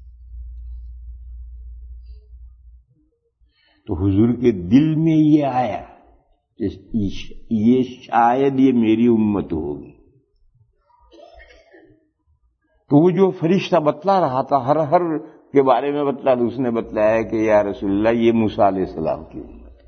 Speaker 2: تو حضور کے دل میں یہ آیا کہ یہ شاید یہ میری امت ہوگی. تو وہ جو فرشتہ بتلا رہا تھا، ہر کے بارے میں بتلا، اس نے بتلایا کہ یا رسول اللہ یہ موسیٰ علیہ السلام کی امت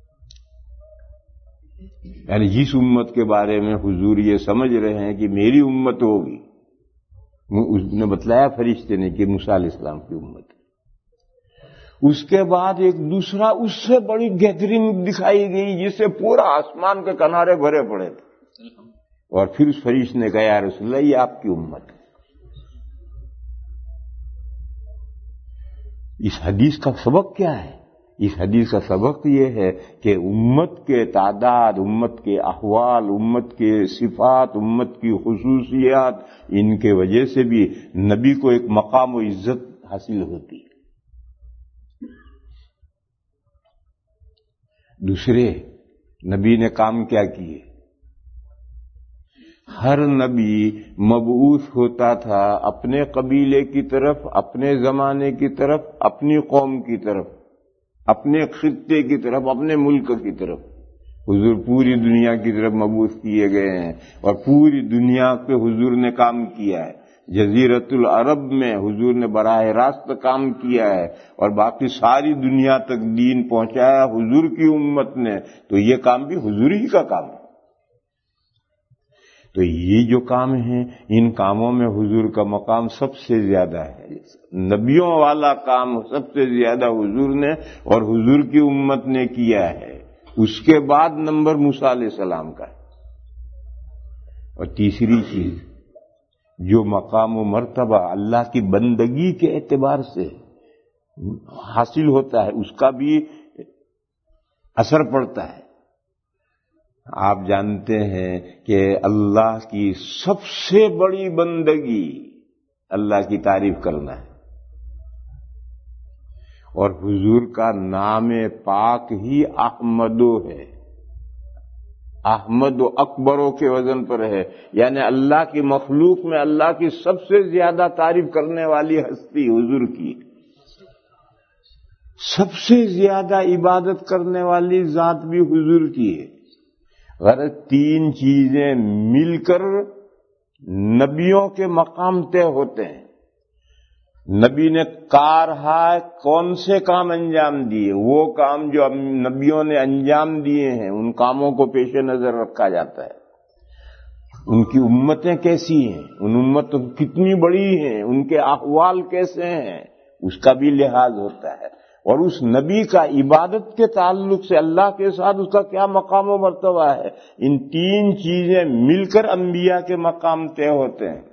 Speaker 2: ہے. یعنی جس امت کے بارے میں حضور یہ سمجھ رہے ہیں کہ میری امت ہوگی، اس نے بتلایا فرشتے نے کہ موسیٰ علیہ السلام کی امت ہے. اس کے بعد ایک دوسرا اس سے بڑی گیدرنگ دکھائی گئی جس سے پورا آسمان کے کنارے بھرے پڑے تھے. اور پھر اس فرشتے نے کہا یا رسول اللہ یہ آپ کی امت ہے. اس حدیث کا سبق کیا ہے؟ اس حدیث کا سبق یہ ہے کہ امت کے تعداد، امت کے احوال، امت کے صفات، امت کی خصوصیات، ان کے وجہ سے بھی نبی کو ایک مقام و عزت حاصل ہوتی ہے. دوسرے نبی نے کام کیا کیے؟ ہر نبی مبعوث ہوتا تھا اپنے قبیلے کی طرف، اپنے زمانے کی طرف، اپنی قوم کی طرف، اپنے خطے کی طرف، اپنے ملک کی طرف. حضور پوری دنیا کی طرف مبعوث کیے گئے ہیں اور پوری دنیا پہ حضور نے کام کیا ہے. جزیرت العرب میں حضور نے براہ راست کام کیا ہے اور باقی ساری دنیا تک دین پہنچایا حضور کی امت نے. تو یہ کام بھی حضور ہی کا کام ہے. تو یہ جو کام ہیں، ان کاموں میں حضور کا مقام سب سے زیادہ ہے. نبیوں والا کام سب سے زیادہ حضور نے اور حضور کی امت نے کیا ہے. اس کے بعد نمبر موسیٰ علیہ السلام کا ہے. اور تیسری چیز جو مقام و مرتبہ اللہ کی بندگی کے اعتبار سے حاصل ہوتا ہے اس کا بھی اثر پڑتا ہے۔ آپ جانتے ہیں کہ اللہ کی سب سے بڑی بندگی اللہ کی تعریف کرنا ہے، اور حضور کا نام پاک ہی احمدو ہے، احمد و اکبروں کے وزن پر ہے، یعنی اللہ کی مخلوق میں اللہ کی سب سے زیادہ تعریف کرنے والی ہستی حضور کی، سب سے زیادہ عبادت کرنے والی ذات بھی حضور کی ہے۔ غرض تین چیزیں مل کر نبیوں کے مقام طے ہوتے ہیں۔ نبی نے کارہا کون سے کام انجام دیے، وہ کام جو نبیوں نے انجام دیے ہیں ان کاموں کو پیش نظر رکھا جاتا ہے۔ ان کی امتیں کیسی ہیں، ان امتوں کتنی بڑی ہیں، ان کے احوال کیسے ہیں، اس کا بھی لحاظ ہوتا ہے، اور اس نبی کا عبادت کے تعلق سے اللہ کے ساتھ اس کا کیا مقام و مرتبہ ہے۔ ان تین چیزیں مل کر انبیاء کے مقام طے ہوتے ہیں۔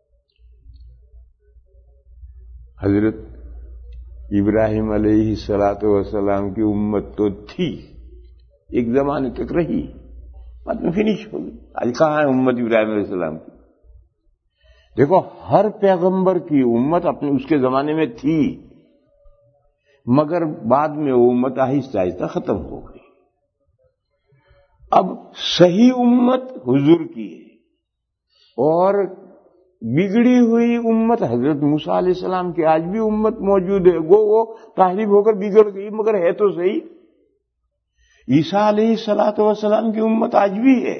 Speaker 2: حضرت ابراہیم علیہ السلام کی امت تو تھی، ایک زمانے تک رہی، بعد میں فنش ہو گئی۔ آج کہاں ہے امت ابراہیم علیہ السلام کی؟ دیکھو ہر پیغمبر کی امت اپنے اس کے زمانے میں تھی، مگر بعد میں وہ امت آہستہ آہستہ ختم ہو گئی۔ اب صحیح امت حضور کی ہے، اور بگڑی ہوئی امت حضرت موسیٰ علیہ السلام کی آج بھی امت موجود ہے، وہ تحریف ہو کر بگڑ گئی مگر ہے تو صحیح۔ عیسیٰ علیہ السلام کی امت آج بھی ہے،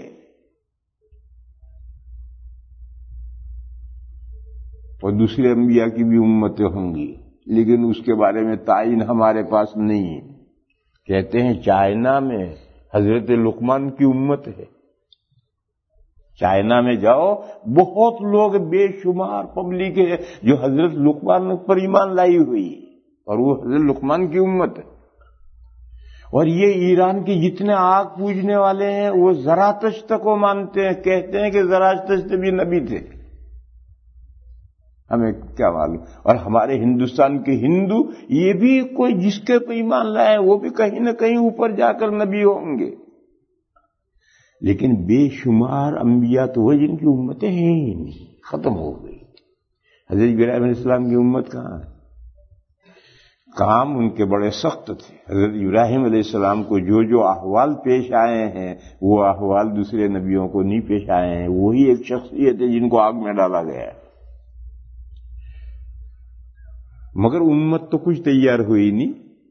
Speaker 2: اور دوسرے انبیاء کی بھی امتیں ہوں گی، لیکن اس کے بارے میں تعین ہمارے پاس نہیں ہے۔ کہتے ہیں چائنا میں حضرت لقمان کی امت ہے، چائنا میں جاؤ بہت لوگ بے شمار پبلک ہے جو حضرت لقمان پر ایمان لائی ہوئی، اور وہ حضرت لقمان کی امت ہے۔ اور یہ ایران کے جتنے آگ پوجنے والے ہیں وہ زراتشت کو مانتے ہیں، کہتے ہیں کہ زراتشت بھی نبی تھے، ہمیں کیا معلوم۔ اور ہمارے ہندوستان کے ہندو یہ بھی کوئی جس کے پہ ایمان لائے وہ بھی کہیں نہ کہیں اوپر جا کر نبی ہوں گے، لیکن بے شمار انبیاء تو وہ جن کی امتیں ہیں ہی نہیں، ختم ہو گئی۔ حضرت ابراہیم علیہ السلام کی امت کہاں ہے؟ کام ان کے بڑے سخت تھے۔ حضرت ابراہیم علیہ السلام کو جو احوال پیش آئے ہیں وہ احوال دوسرے نبیوں کو نہیں پیش آئے ہیں، وہی ایک شخصیت ہے جن کو آگ میں ڈالا گیا ہے، مگر امت تو کچھ تیار ہوئی نہیں۔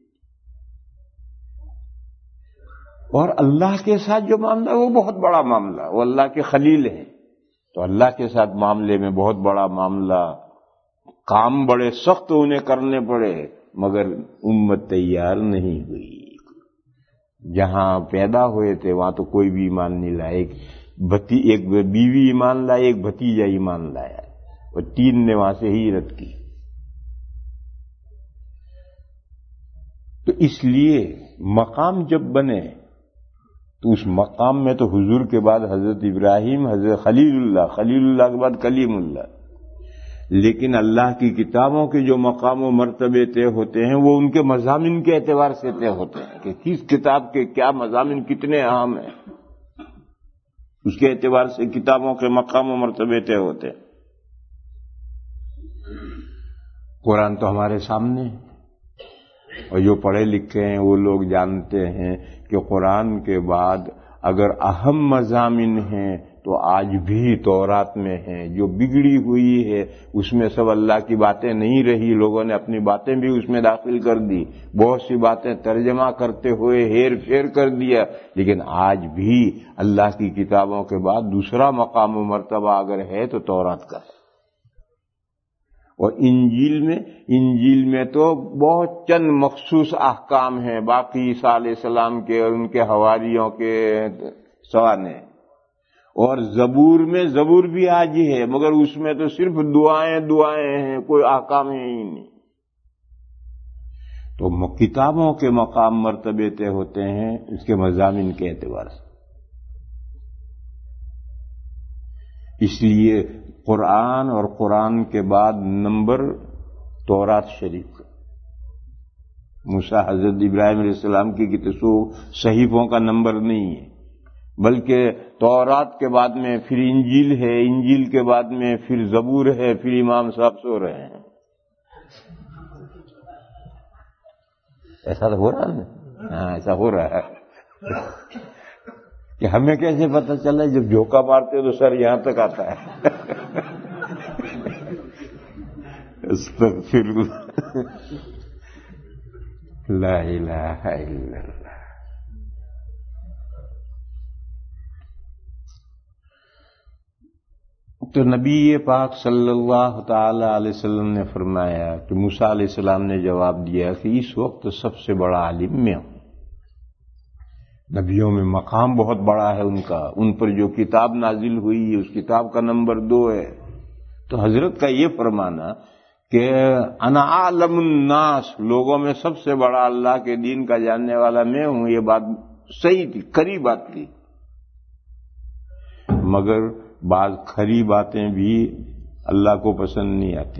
Speaker 2: اور اللہ کے ساتھ جو معاملہ ہے وہ بہت بڑا معاملہ، وہ اللہ کے خلیل ہیں، تو اللہ کے ساتھ معاملے میں بہت بڑا معاملہ، کام بڑے سخت انہیں کرنے پڑے، مگر امت تیار نہیں ہوئی۔ جہاں پیدا ہوئے تھے وہاں تو کوئی بھی ایمان نہیں لایا، ایک بیوی ایمان لائی، ایک بھتیجا ایمان لایا، اور تین نے وہاں سے ہجرت کی۔ تو اس لیے مقام جب بنے تو اس مقام میں تو حضور کے بعد حضرت ابراہیم، حضرت خلیل اللہ کے بعد کلیم اللہ، لیکن اللہ کی کتابوں کے جو مقام و مرتبے طے ہوتے ہیں وہ ان کے مضامین کے اعتبار سے طے ہوتے ہیں کہ کس کتاب کے کیا مضامین کتنے اہم ہیں، اس کے اعتبار سے کتابوں کے مقام و مرتبے طے ہوتے ہیں۔ قرآن تو ہمارے سامنے ہے، اور جو پڑھے لکھے ہیں وہ لوگ جانتے ہیں کہ قرآن کے بعد اگر اہم مضامین ہیں تو آج بھی تورات میں ہیں، جو بگڑی ہوئی ہے اس میں سب اللہ کی باتیں نہیں رہی، لوگوں نے اپنی باتیں بھی اس میں داخل کر دی، بہت سی باتیں ترجمہ کرتے ہوئے ہیر پھیر کر دیا، لیکن آج بھی اللہ کی کتابوں کے بعد دوسرا مقام و مرتبہ اگر ہے تو تورات کا ہے۔ اور انجیل میں تو بہت چند مخصوص احکام ہیں، باقی عیسیٰ علیہ السلام کے اور ان کے حواریوں کے سوانے، اور زبور بھی آج ہی ہے، مگر اس میں تو صرف دعائیں ہیں، کوئی احکام ہیں ہی نہیں۔ تو کتابوں کے مقام مرتبے طے ہوتے ہیں اس کے مضامین کے اعتبار سے۔ اس لیے قرآن اور قرآن کے بعد نمبر تورات شریف کا، موسیٰ حضرت ابراہیم علیہ السلام کی صحیفوں کا نمبر نہیں ہے، بلکہ تورات کے بعد میں پھر انجیل ہے، انجیل کے بعد میں پھر زبور ہے، پھر امام صاحب سو رہے ہیں۔ ایسا تو ہو رہا ہے؟ ہاں ایسا ہو رہا ہے کہ ہمیں کیسے پتہ چلا؟ جب جھوکا مارتے تو سر یہاں تک آتا ہے۔ استغفر اللہ، لا الہ الا اللہ۔ تو نبی پاک صلی اللہ تعالی علیہ وسلم نے فرمایا کہ موسیٰ علیہ السلام نے جواب دیا کہ اس وقت سب سے بڑا عالم میں ہوں، نبیوں میں مقام بہت بڑا ہے ان کا، ان پر جو کتاب نازل ہوئی ہے اس کتاب کا نمبر 2 ہے۔ تو حضرت کا یہ فرمانا کہ انا عالم الناس، لوگوں میں سب سے بڑا اللہ کے دین کا جاننے والا میں ہوں، یہ بات صحیح تھی، کھری بات تھی، مگر بعض کھری باتیں بھی اللہ کو پسند نہیں آتی،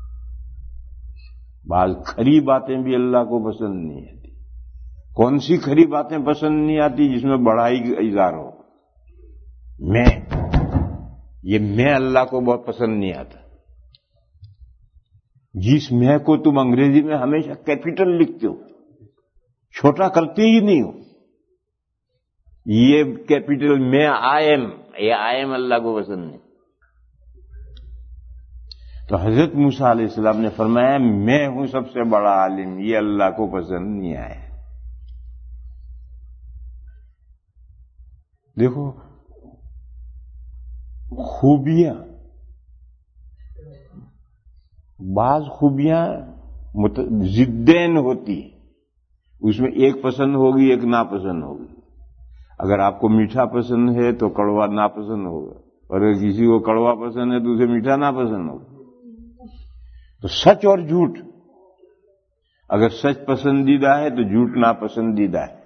Speaker 2: بعض کھری باتیں بھی اللہ کو پسند نہیں آتی۔ کون سی کھری باتیں پسند نہیں آتی؟ جس میں بڑائی کا اظہار ہو، میں اللہ کو بہت پسند نہیں آتا۔ جس میں کو تم انگریزی میں ہمیشہ کیپٹل لکھتے ہو، چھوٹا کرتے ہی نہیں ہو، یہ کیپٹل میں آئی ایم، یہ آئی ایم اللہ کو پسند نہیں۔ تو حضرت موسیٰ علیہ السلام نے فرمایا میں ہوں سب سے بڑا عالم، یہ اللہ کو پسند نہیں آیا۔ دیکھو خوبیاں، بعض خوبیاں ضدین ہوتی، اس میں ایک پسند ہوگی ایک ناپسند ہوگی۔ اگر آپ کو میٹھا پسند ہے تو کڑوا ناپسند ہوگا، اور اگر کسی کو کڑوا پسند ہے تو اسے میٹھا ناپسند ہوگا۔ تو سچ اور جھوٹ، اگر سچ پسندیدہ ہے تو جھوٹ ناپسندیدہ ہے۔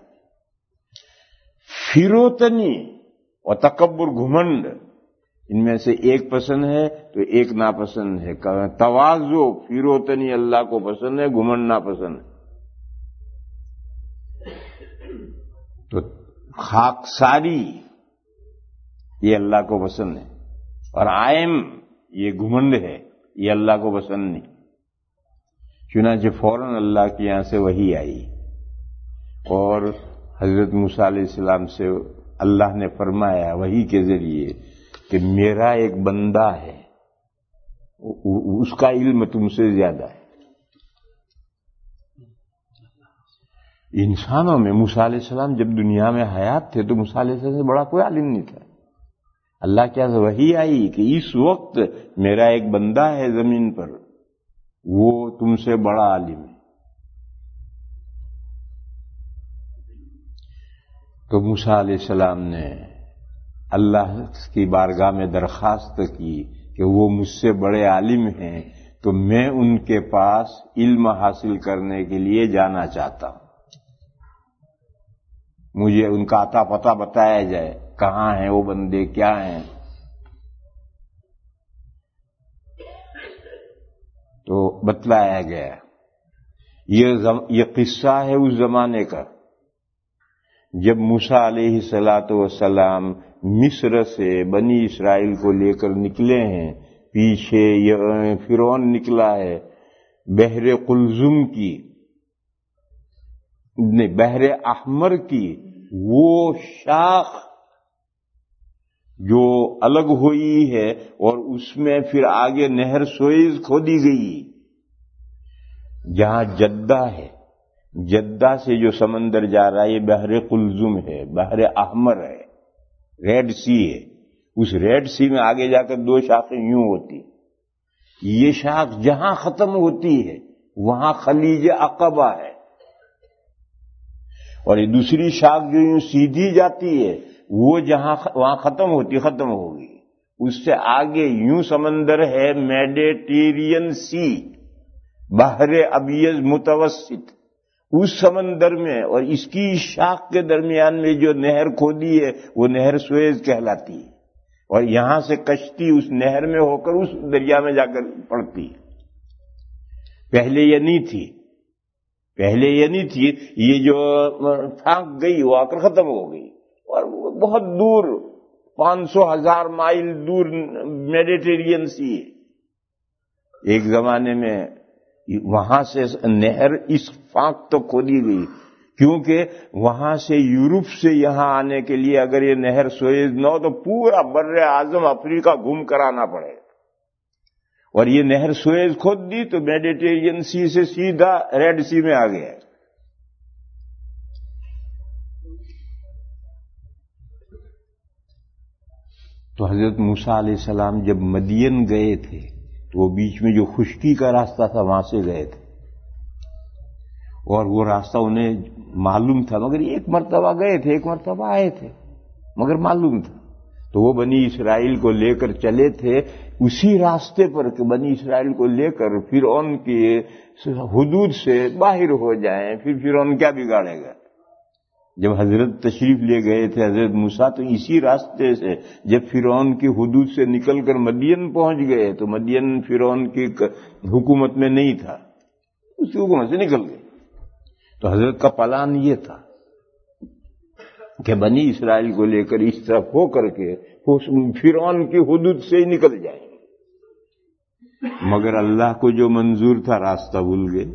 Speaker 2: فروتنی اور تکبر، گھمنڈ، ان میں سے ایک پسند ہے تو ایک ناپسند ہے۔ تواضع، فروتنی اللہ کو پسند ہے، گھمنڈ ناپسند ہے۔ تو خاکساری یہ اللہ کو پسند ہے، اور عائم یہ گھمنڈ ہے، یہ اللہ کو پسند نہیں۔ چنانچہ فوراً اللہ کے یہاں سے وحی آئی، اور حضرت موسیٰ علیہ السلام سے اللہ نے فرمایا وحی کے ذریعے کہ میرا ایک بندہ ہے، اس کا علم تم سے زیادہ ہے۔ انسانوں میں موسیٰ علیہ السلام جب دنیا میں حیات تھے تو موسیٰ علیہ السلام سے بڑا کوئی عالم نہیں تھا۔ اللہ کیا وحی آئی کہ اس وقت میرا ایک بندہ ہے زمین پر، وہ تم سے بڑا عالم ہے۔ تو موسیٰ علیہ السلام نے اللہ کی بارگاہ میں درخواست کی کہ وہ مجھ سے بڑے عالم ہیں تو میں ان کے پاس علم حاصل کرنے کے لیے جانا چاہتا ہوں، مجھے ان کا عطا پتہ بتایا جائے، کہاں ہیں وہ بندے، کیا ہیں۔ تو بتلایا گیا۔ یہ قصہ ہے اس زمانے کا جب موسیٰ علیہ السلام مصر سے بنی اسرائیل کو لے کر نکلے ہیں، پیچھے فرعون نکلا ہے، بحر قلزم کی، بحر احمر کی وہ شاخ جو الگ ہوئی ہے، اور اس میں پھر آگے نہر سوئز کھودی گئی، جہاں جدہ ہے، جدہ سے جو سمندر جا رہا ہے یہ بحر قلزم ہے، بحر احمر ہے، ریڈ سی ہے۔ اس ریڈ سی میں آگے جا کر 2 شاخیں یوں ہوتی، یہ شاخ جہاں ختم ہوتی ہے وہاں خلیج عقبہ ہے، اور یہ دوسری شاخ جو یوں سیدھی جاتی ہے وہ جہاں وہاں ختم ہوگی، اس سے آگے یوں سمندر ہے میڈیٹرینین سی، بحر ابیض متوسط، اس سمندر میں اور اس کی شاخ کے درمیان میں جو نہر کھودی ہے وہ نہر سوئز کہلاتی ہے، اور یہاں سے کشتی اس نہر میں ہو کر اس دریا میں جا کر پڑتی ہے. پہلے یہ نہیں تھی. یہ جو پھانک گئی وہ آ کر ختم ہو گئی، اور بہت دور 500,000 مائل دور میڈیٹرین سی ہے. ایک زمانے میں وہاں سے نہر اس پھانک تک کھودی گئی، کیونکہ وہاں سے یورپ سے یہاں آنے کے لیے اگر یہ نہر سوئز نہ ہو تو پورا بر اعظم افریقہ گھوم کر آنا پڑے. اور یہ نہر سوئز کھود دی تو میڈیٹرین سی سے سیدھا ریڈ سی میں آ گیا. تو حضرت موسیٰ علیہ السلام جب مدین گئے تھے تو وہ بیچ میں جو خشکی کا راستہ تھا وہاں سے گئے تھے، اور وہ راستہ انہیں معلوم تھا، مگر ایک مرتبہ گئے تھے، ایک مرتبہ آئے تھے، مگر معلوم تھا. تو وہ بنی اسرائیل کو لے کر چلے تھے اسی راستے پر کہ بنی اسرائیل کو لے کر فرعون کی حدود سے باہر ہو جائیں، پھر فرعون کیا بگاڑے گا. جب حضرت تشریف لے گئے تھے حضرت موسیٰ تو اسی راستے سے جب فرعون کی حدود سے نکل کر مدین پہنچ گئے تو مدین فرعون کی حکومت میں نہیں تھا، اس کی حکومت سے نکل گئے. تو حضرت کا پلان یہ تھا کہ بنی اسرائیل کو لے کر اس طرف ہو کر کے فرعون کی حدود سے ہی نکل جائیں گے، مگر اللہ کو جو منظور تھا راستہ بھول گئے،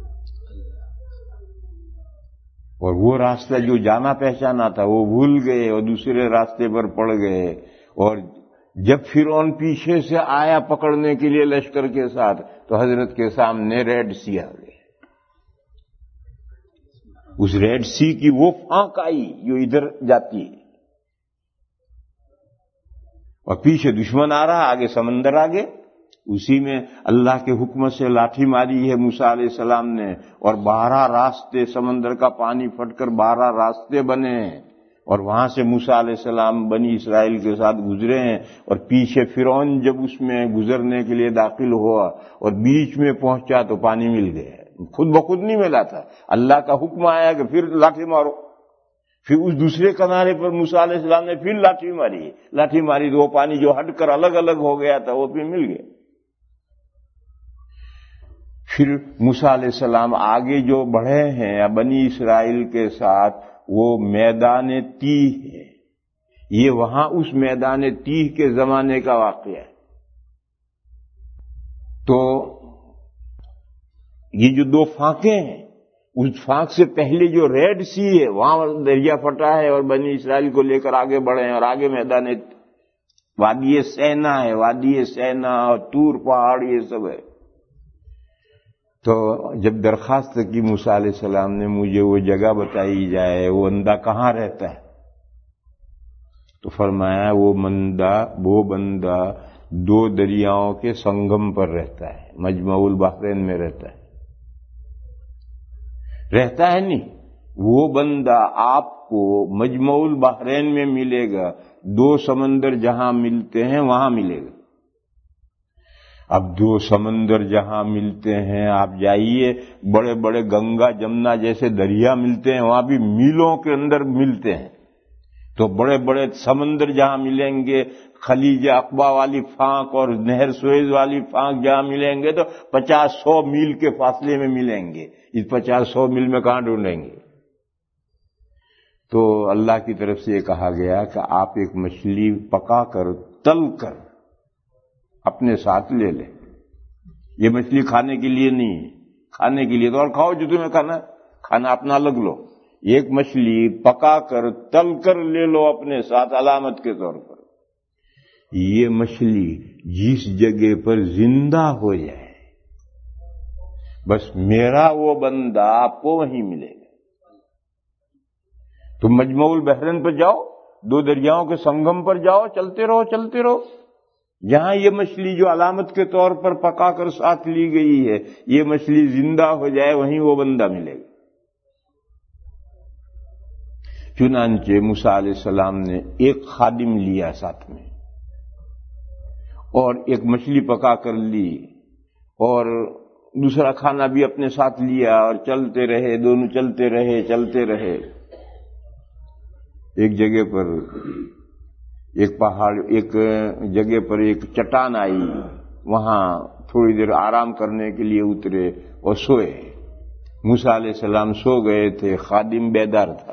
Speaker 2: اور وہ راستہ جو جانا پہچانا تھا وہ بھول گئے اور دوسرے راستے پر پڑ گئے. اور جب فرعون پیچھے سے آیا پکڑنے کے لیے لشکر کے ساتھ تو حضرت کے سامنے ریڈ سی آ گئے. اس ریڈ سی کی وہ پھانک آئی جو ادھر جاتی ہے، اور پیچھے دشمن آ رہا، آگے سمندر آگے. اسی میں اللہ کے حکم سے لاٹھی ماری ہے موسیٰ علیہ السلام نے، اور 12 راستے سمندر کا پانی پھٹ کر 12 راستے بنے ہیں، اور وہاں سے موسیٰ علیہ السلام بنی اسرائیل کے ساتھ گزرے ہیں. اور پیچھے فرعون جب اس میں گزرنے کے لیے داخل ہوا اور بیچ میں پہنچا تو پانی مل گیا. خود بخود نہیں ملا تھا، اللہ کا حکم آیا کہ پھر لاٹھی مارو. پھر اس دوسرے کنارے پر موسیٰ علیہ السلام نے پھر لاٹھی ماری تو وہ پانی جو ہٹ کر الگ الگ ہو گیا تھا وہ پھر مل گیا. پھر موسیٰ علیہ السلام آگے جو بڑھے ہیں بنی اسرائیل کے ساتھ وہ میدان تیہ ہے. یہ وہاں اس میدان تیہ کے زمانے کا واقعہ ہے. تو یہ جو 2 پھانکیں ہیں، اس پھانک سے پہلے جو ریڈ سی ہے وہاں دریا پھٹا ہے اور بنی اسرائیل کو لے کر آگے بڑھے ہیں، اور آگے میدان وادی سینا ہے، وادی سینا اور طور پہاڑ یہ سب ہے. تو جب درخواست کی موسیٰ علیہ السلام نے مجھے وہ جگہ بتائی جائے وہ بندہ کہاں رہتا ہے، تو فرمایا وہ بندہ 2 دریاؤں کے سنگم پر رہتا ہے، مجمع البحرین میں رہتا ہے نہیں، وہ بندہ آپ کو مجمع البحرین میں ملے گا، 2 سمندر جہاں ملتے ہیں وہاں ملے گا. اب 2 سمندر جہاں ملتے ہیں آپ جائیے، بڑے بڑے گنگا جمنا جیسے دریا ملتے ہیں وہاں بھی میلوں کے اندر ملتے ہیں. تو بڑے بڑے سمندر جہاں ملیں گے، خلیج عقبہ والی پھانک اور نہر سوئز والی پھانک جہاں ملیں گے تو 50-100 میل کے فاصلے میں ملیں گے. اس 50-100 میل میں کہاں ڈھونڈیں گے؟ تو اللہ کی طرف سے یہ کہا گیا کہ آپ ایک مچھلی پکا کر تل کر اپنے ساتھ لے لیں. یہ مچھلی کھانے کے لیے نہیں ہے، کھانے کے لیے تو اور کھاؤ جو تمہیں کھانا اپنا الگ لو. ایک مچھلی پکا کر تل کر لے لو اپنے ساتھ علامت کے طور پر. یہ مچھلی جس جگہ پر زندہ ہو جائے بس میرا وہ بندہ آپ کو وہیں ملے گا. تم مجمع البحرین پر جاؤ، 2 دریاؤں کے سنگم پر جاؤ، چلتے رہو. جہاں یہ مچھلی جو علامت کے طور پر پکا کر ساتھ لی گئی ہے یہ مچھلی زندہ ہو جائے وہیں وہ بندہ ملے گا. چنانچہ موسیٰ علیہ السلام نے ایک خادم لیا ساتھ میں اور ایک مچھلی پکا کر لی اور دوسرا کھانا بھی اپنے ساتھ لیا اور چلتے رہے، دونوں چلتے رہے. ایک جگہ پر ایک پہاڑ ایک جگہ پر ایک چٹان آئی، وہاں تھوڑی دیر آرام کرنے کے لیے اترے اور سوئے۔ موسیٰ علیہ السلام سو گئے تھے، خادم بیدار تھا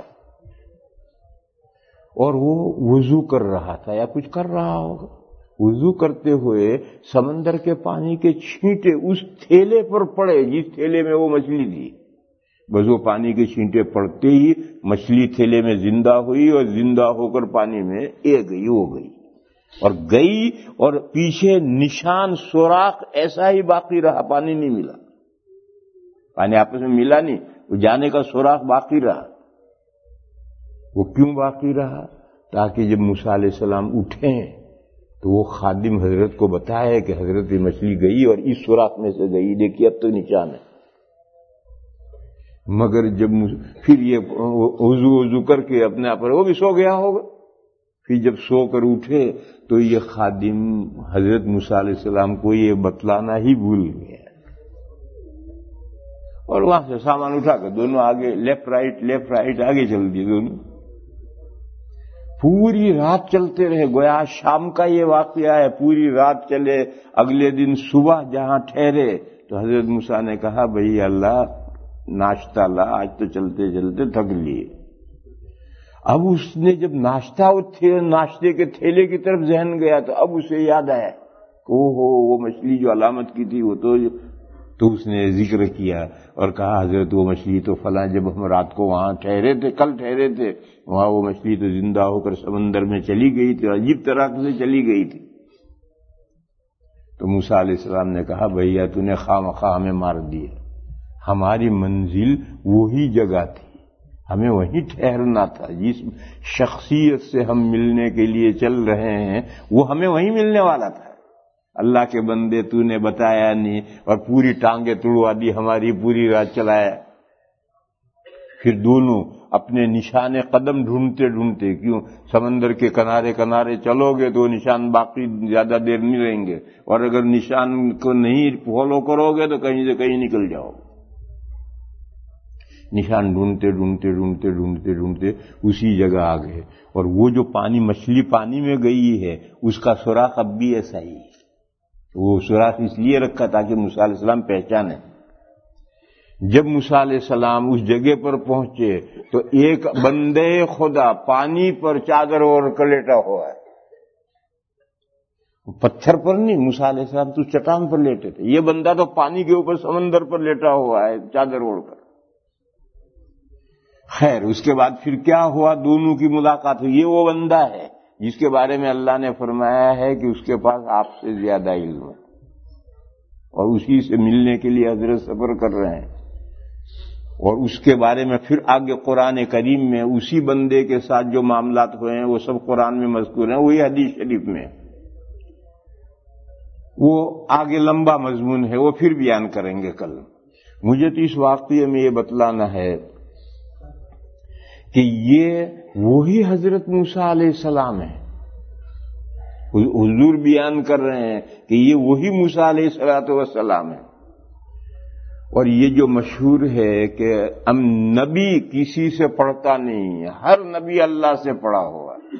Speaker 2: اور وہ وضو کر رہا تھا یا کچھ کر رہا ہوگا۔ وضو کرتے ہوئے سمندر کے پانی کے چھینٹے اس تھیلے پر پڑے جس تھیلے میں وہ مچھلی تھی۔ بس وہ پانی کے چھینٹے پڑتے ہی مچھلی تھیلے میں زندہ ہوئی اور زندہ ہو کر پانی میں گئی، ہو گئی اور پیچھے نشان سوراخ ایسا ہی باقی رہا، پانی نہیں ملا، پانی آپس میں ملا نہیں، وہ جانے کا سوراخ باقی رہا۔ وہ کیوں باقی رہا؟ تاکہ جب موسیٰ علیہ السلام اٹھیں تو وہ خادم حضرت کو بتائے کہ حضرت یہ مچھلی گئی اور اس سوراخ میں سے گئی، دیکھیے اب تو نشان ہے۔ مگر جب پھر یہ وضو کر کے اپنے آپ پر وہ بھی سو گیا ہوگا، پھر جب سو کر اٹھے تو یہ خادم حضرت موسیٰ علیہ السلام کو یہ بتلانا ہی بھول گیا، اور وہاں سے سامان اٹھا کر دونوں آگے لیفٹ رائٹ آگے چل دیے دونوں۔ پوری رات چلتے رہے، گویا شام کا یہ واقعہ ہے، پوری رات چلے۔ اگلے دن صبح جہاں ٹھہرے تو حضرت موسیٰ نے کہا بھئی اللہ ناشتہ لا، آج تو چلتے چلتے تھک لیے۔ اب اس نے جب ناشتے کے تھیلے کی طرف ذہن گیا تو اب اسے یاد آیا کہ وہ مچھلی جو علامت کی تھی وہ تو اس نے ذکر کیا اور کہا حضرت وہ مچھلی تو فلاں جب ہم رات کو وہاں کل ٹھہرے تھے وہاں وہ مچھلی تو زندہ ہو کر سمندر میں چلی گئی تھی، عجیب طرح سے چلی گئی تھی۔ تو موسیٰ علیہ السلام نے کہا بھیا تو نے خواہ ہمیں مار دیا، ہماری منزل وہی جگہ تھی، ہمیں وہیں ٹھہرنا تھا، جس شخصیت سے ہم ملنے کے لیے چل رہے ہیں وہ ہمیں وہیں ملنے والا تھا۔ اللہ کے بندے تو نے بتایا نہیں اور پوری ٹانگیں توڑوا دی ہماری، پوری رات چلایا۔ پھر دونوں اپنے نشان قدم ڈھونڈتے کیوں سمندر کے کنارے چلو گے تو نشان باقی زیادہ دیر نہیں رہیں گے، اور اگر نشان کو نہیں فالو کرو گے تو کہیں سے کہیں نکل جاؤ۔ نشان ڈھونڈتے اسی جگہ آ گئے، اور وہ جو مچھلی پانی میں گئی ہے اس کا سوراخ اب بھی ایسا ہی ہے۔ وہ سوراخ اس لیے رکھا تاکہ موسیٰ علیہ السلام پہچانے۔ جب موسیٰ علیہ السلام اس جگہ پر پہنچے تو ایک بندے خدا پانی پر چادر اوڑھ کر لیٹا ہوا ہے، پتھر پر نہیں، موسیٰ علیہ السلام تو چٹان پر لیٹے تھے، یہ بندہ تو پانی کے اوپر سمندر پر لیٹا ہوا ہے چادر اوڑھ کر۔ خیر اس کے بعد پھر کیا ہوا، دونوں کی ملاقات ہوئی۔ یہ وہ بندہ ہے جس کے بارے میں اللہ نے فرمایا ہے کہ اس کے پاس آپ سے زیادہ علم ہے، اور اسی سے ملنے کے لیے حضرت سفر کر رہے ہیں، اور اس کے بارے میں پھر آگے قرآن کریم میں اسی بندے کے ساتھ جو معاملات ہوئے ہیں وہ سب قرآن میں مذکور ہیں، وہی حدیث شریف میں، وہ آگے لمبا مضمون ہے، وہ پھر بیان کریں گے کل۔ مجھے تو اس واقعے میں یہ بتلانا ہے کہ یہ وہی حضرت موسیٰ علیہ السلام ہے، حضور بیان کر رہے ہیں کہ یہ وہی موسیٰ علیہ السلام ہے۔ اور یہ جو مشہور ہے کہ نبی کسی سے پڑھتا نہیں ہے، ہر نبی اللہ سے پڑھا ہوا ہے،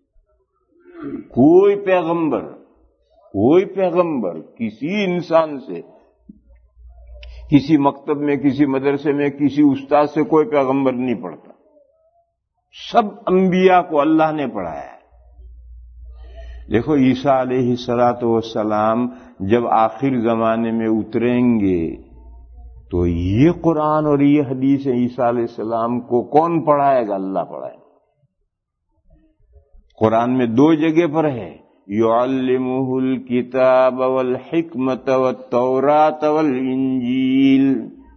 Speaker 2: کوئی پیغمبر کسی انسان سے، کسی مکتب میں، کسی مدرسے میں، کسی استاد سے کوئی پیغمبر نہیں پڑھتا، سب انبیاء کو اللہ نے پڑھایا ہے۔ دیکھو عیسیٰ علیہ السلام جب آخر زمانے میں اتریں گے تو یہ قرآن اور یہ حدیث عیسیٰ علیہ السلام کو کون پڑھائے گا؟ اللہ پڑھائے گا۔ قرآن میں 2 جگہ پر ہے، یعلمہ الکتاب والحکمت والتوراۃ والانجیل۔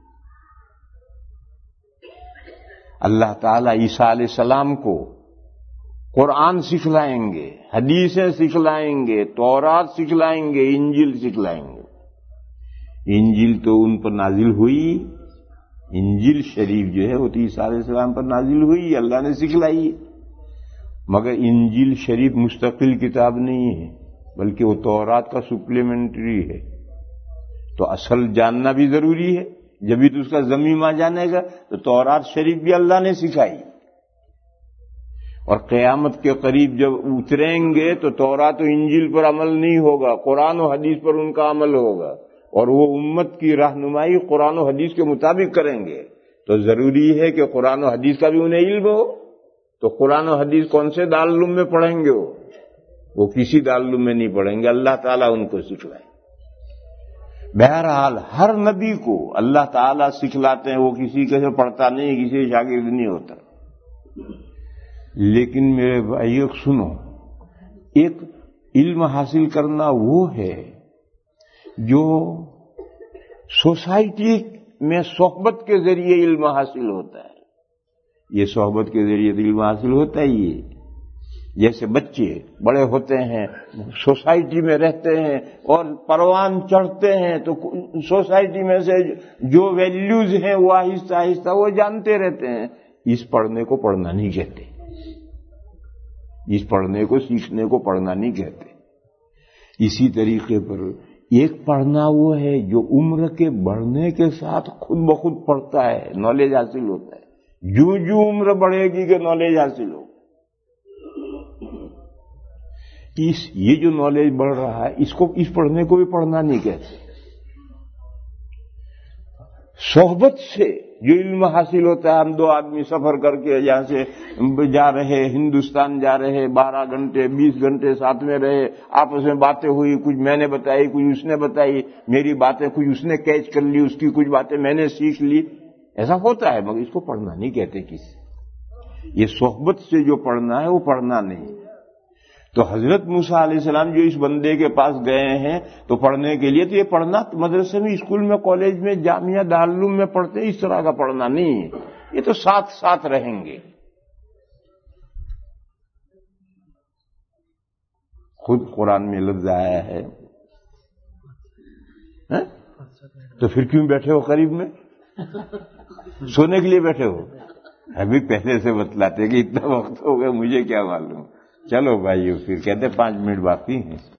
Speaker 2: اللہ تعالیٰ عیسیٰ علیہ السلام کو قرآن سکھلائیں گے، حدیثیں سکھلائیں گے، تورات سکھلائیں گے، انجیل سکھلائیں گے۔ انجیل تو ان پر نازل ہوئی، انجیل شریف جو ہے وہ تو عیسیٰ علیہ السلام پر نازل ہوئی، اللہ نے سکھلائی، مگر انجیل شریف مستقل کتاب نہیں ہے بلکہ وہ تورات کا سپلیمنٹری ہے، تو اصل جاننا بھی ضروری ہے، جبھی تو اس کا ضمیمہ جانے گا۔ تو تورات شریف بھی اللہ نے سکھائی، اور قیامت کے قریب جب اتریں گے تو تورات و انجیل پر عمل نہیں ہوگا، قرآن و حدیث پر ان کا عمل ہوگا، اور وہ امت کی رہنمائی قرآن و حدیث کے مطابق کریں گے۔ تو ضروری ہے کہ قرآن و حدیث کا بھی انہیں علم ہو۔ تو قرآن و حدیث کون سے دارالعلوم میں پڑھیں گے؟ وہ کسی دارالعلوم میں نہیں پڑھیں گے، اللہ تعالیٰ ان کو سکھلائیں۔ بہرحال ہر نبی کو اللہ تعالیٰ سکھلاتے ہیں، وہ کسی کے سے پڑھتا نہیں، کسی سے شاگرد نہیں ہوتا۔ لیکن میرے بھائیو سنو، ایک علم حاصل کرنا وہ ہے جو سوسائٹی میں صحبت کے ذریعے علم حاصل ہوتا ہے۔ یہ صحبت کے ذریعے علم حاصل ہوتا ہے۔ یہ جیسے بچے بڑے ہوتے ہیں، سوسائٹی میں رہتے ہیں اور پروان چڑھتے ہیں، تو سوسائٹی میں سے جو ویلیوز ہیں وہ آہستہ آہستہ وہ جانتے رہتے ہیں۔ اس پڑھنے کو پڑھنا نہیں کہتے، اس پڑھنے کو سیکھنے کو پڑھنا نہیں کہتے۔ اسی طریقے پر ایک پڑھنا وہ ہے جو عمر کے بڑھنے کے ساتھ خود بخود پڑھتا ہے، نالج حاصل ہوتا ہے۔ جو عمر بڑھے گی کہ نالج حاصل ہو، یہ جو نالج بڑھ رہا ہے اس پڑھنے کو بھی پڑھنا نہیں کہتے۔ صحبت سے جو علم حاصل ہوتا ہے، ہم دو آدمی سفر کر کے یہاں سے جا رہے، ہندوستان جا رہے، 12 گھنٹے 20 گھنٹے ساتھ میں رہے، آپس میں باتیں ہوئی، کچھ میں نے بتائی، کچھ اس نے بتائی، میری باتیں کچھ اس نے کیچ کر لی، اس کی کچھ باتیں میں نے سیکھ لی، ایسا ہوتا ہے، مگر اس کو پڑھنا نہیں کہتے کسی۔ یہ صحبت سے جو پڑھنا ہے وہ پڑھنا نہیں۔ تو حضرت موسیٰ علیہ السلام جو اس بندے کے پاس گئے ہیں تو پڑھنے کے لیے، تو یہ پڑھنا مدرسے میں، اسکول میں، کالج میں، جامعہ دارالعلوم میں پڑھتے ہیں، اس طرح کا پڑھنا نہیں ہے۔ یہ تو ساتھ ساتھ رہیں گے۔ خود قرآن میں لفظ آیا ہے، تو پھر کیوں بیٹھے ہو قریب میں؟ سونے کے لیے بیٹھے ہو؟ ابھی پہلے سے بتلاتے کہ اتنا وقت ہو گیا، مجھے کیا معلوم۔ چلو بھائیو، پھر کہتے 5 منٹ باقی ہیں۔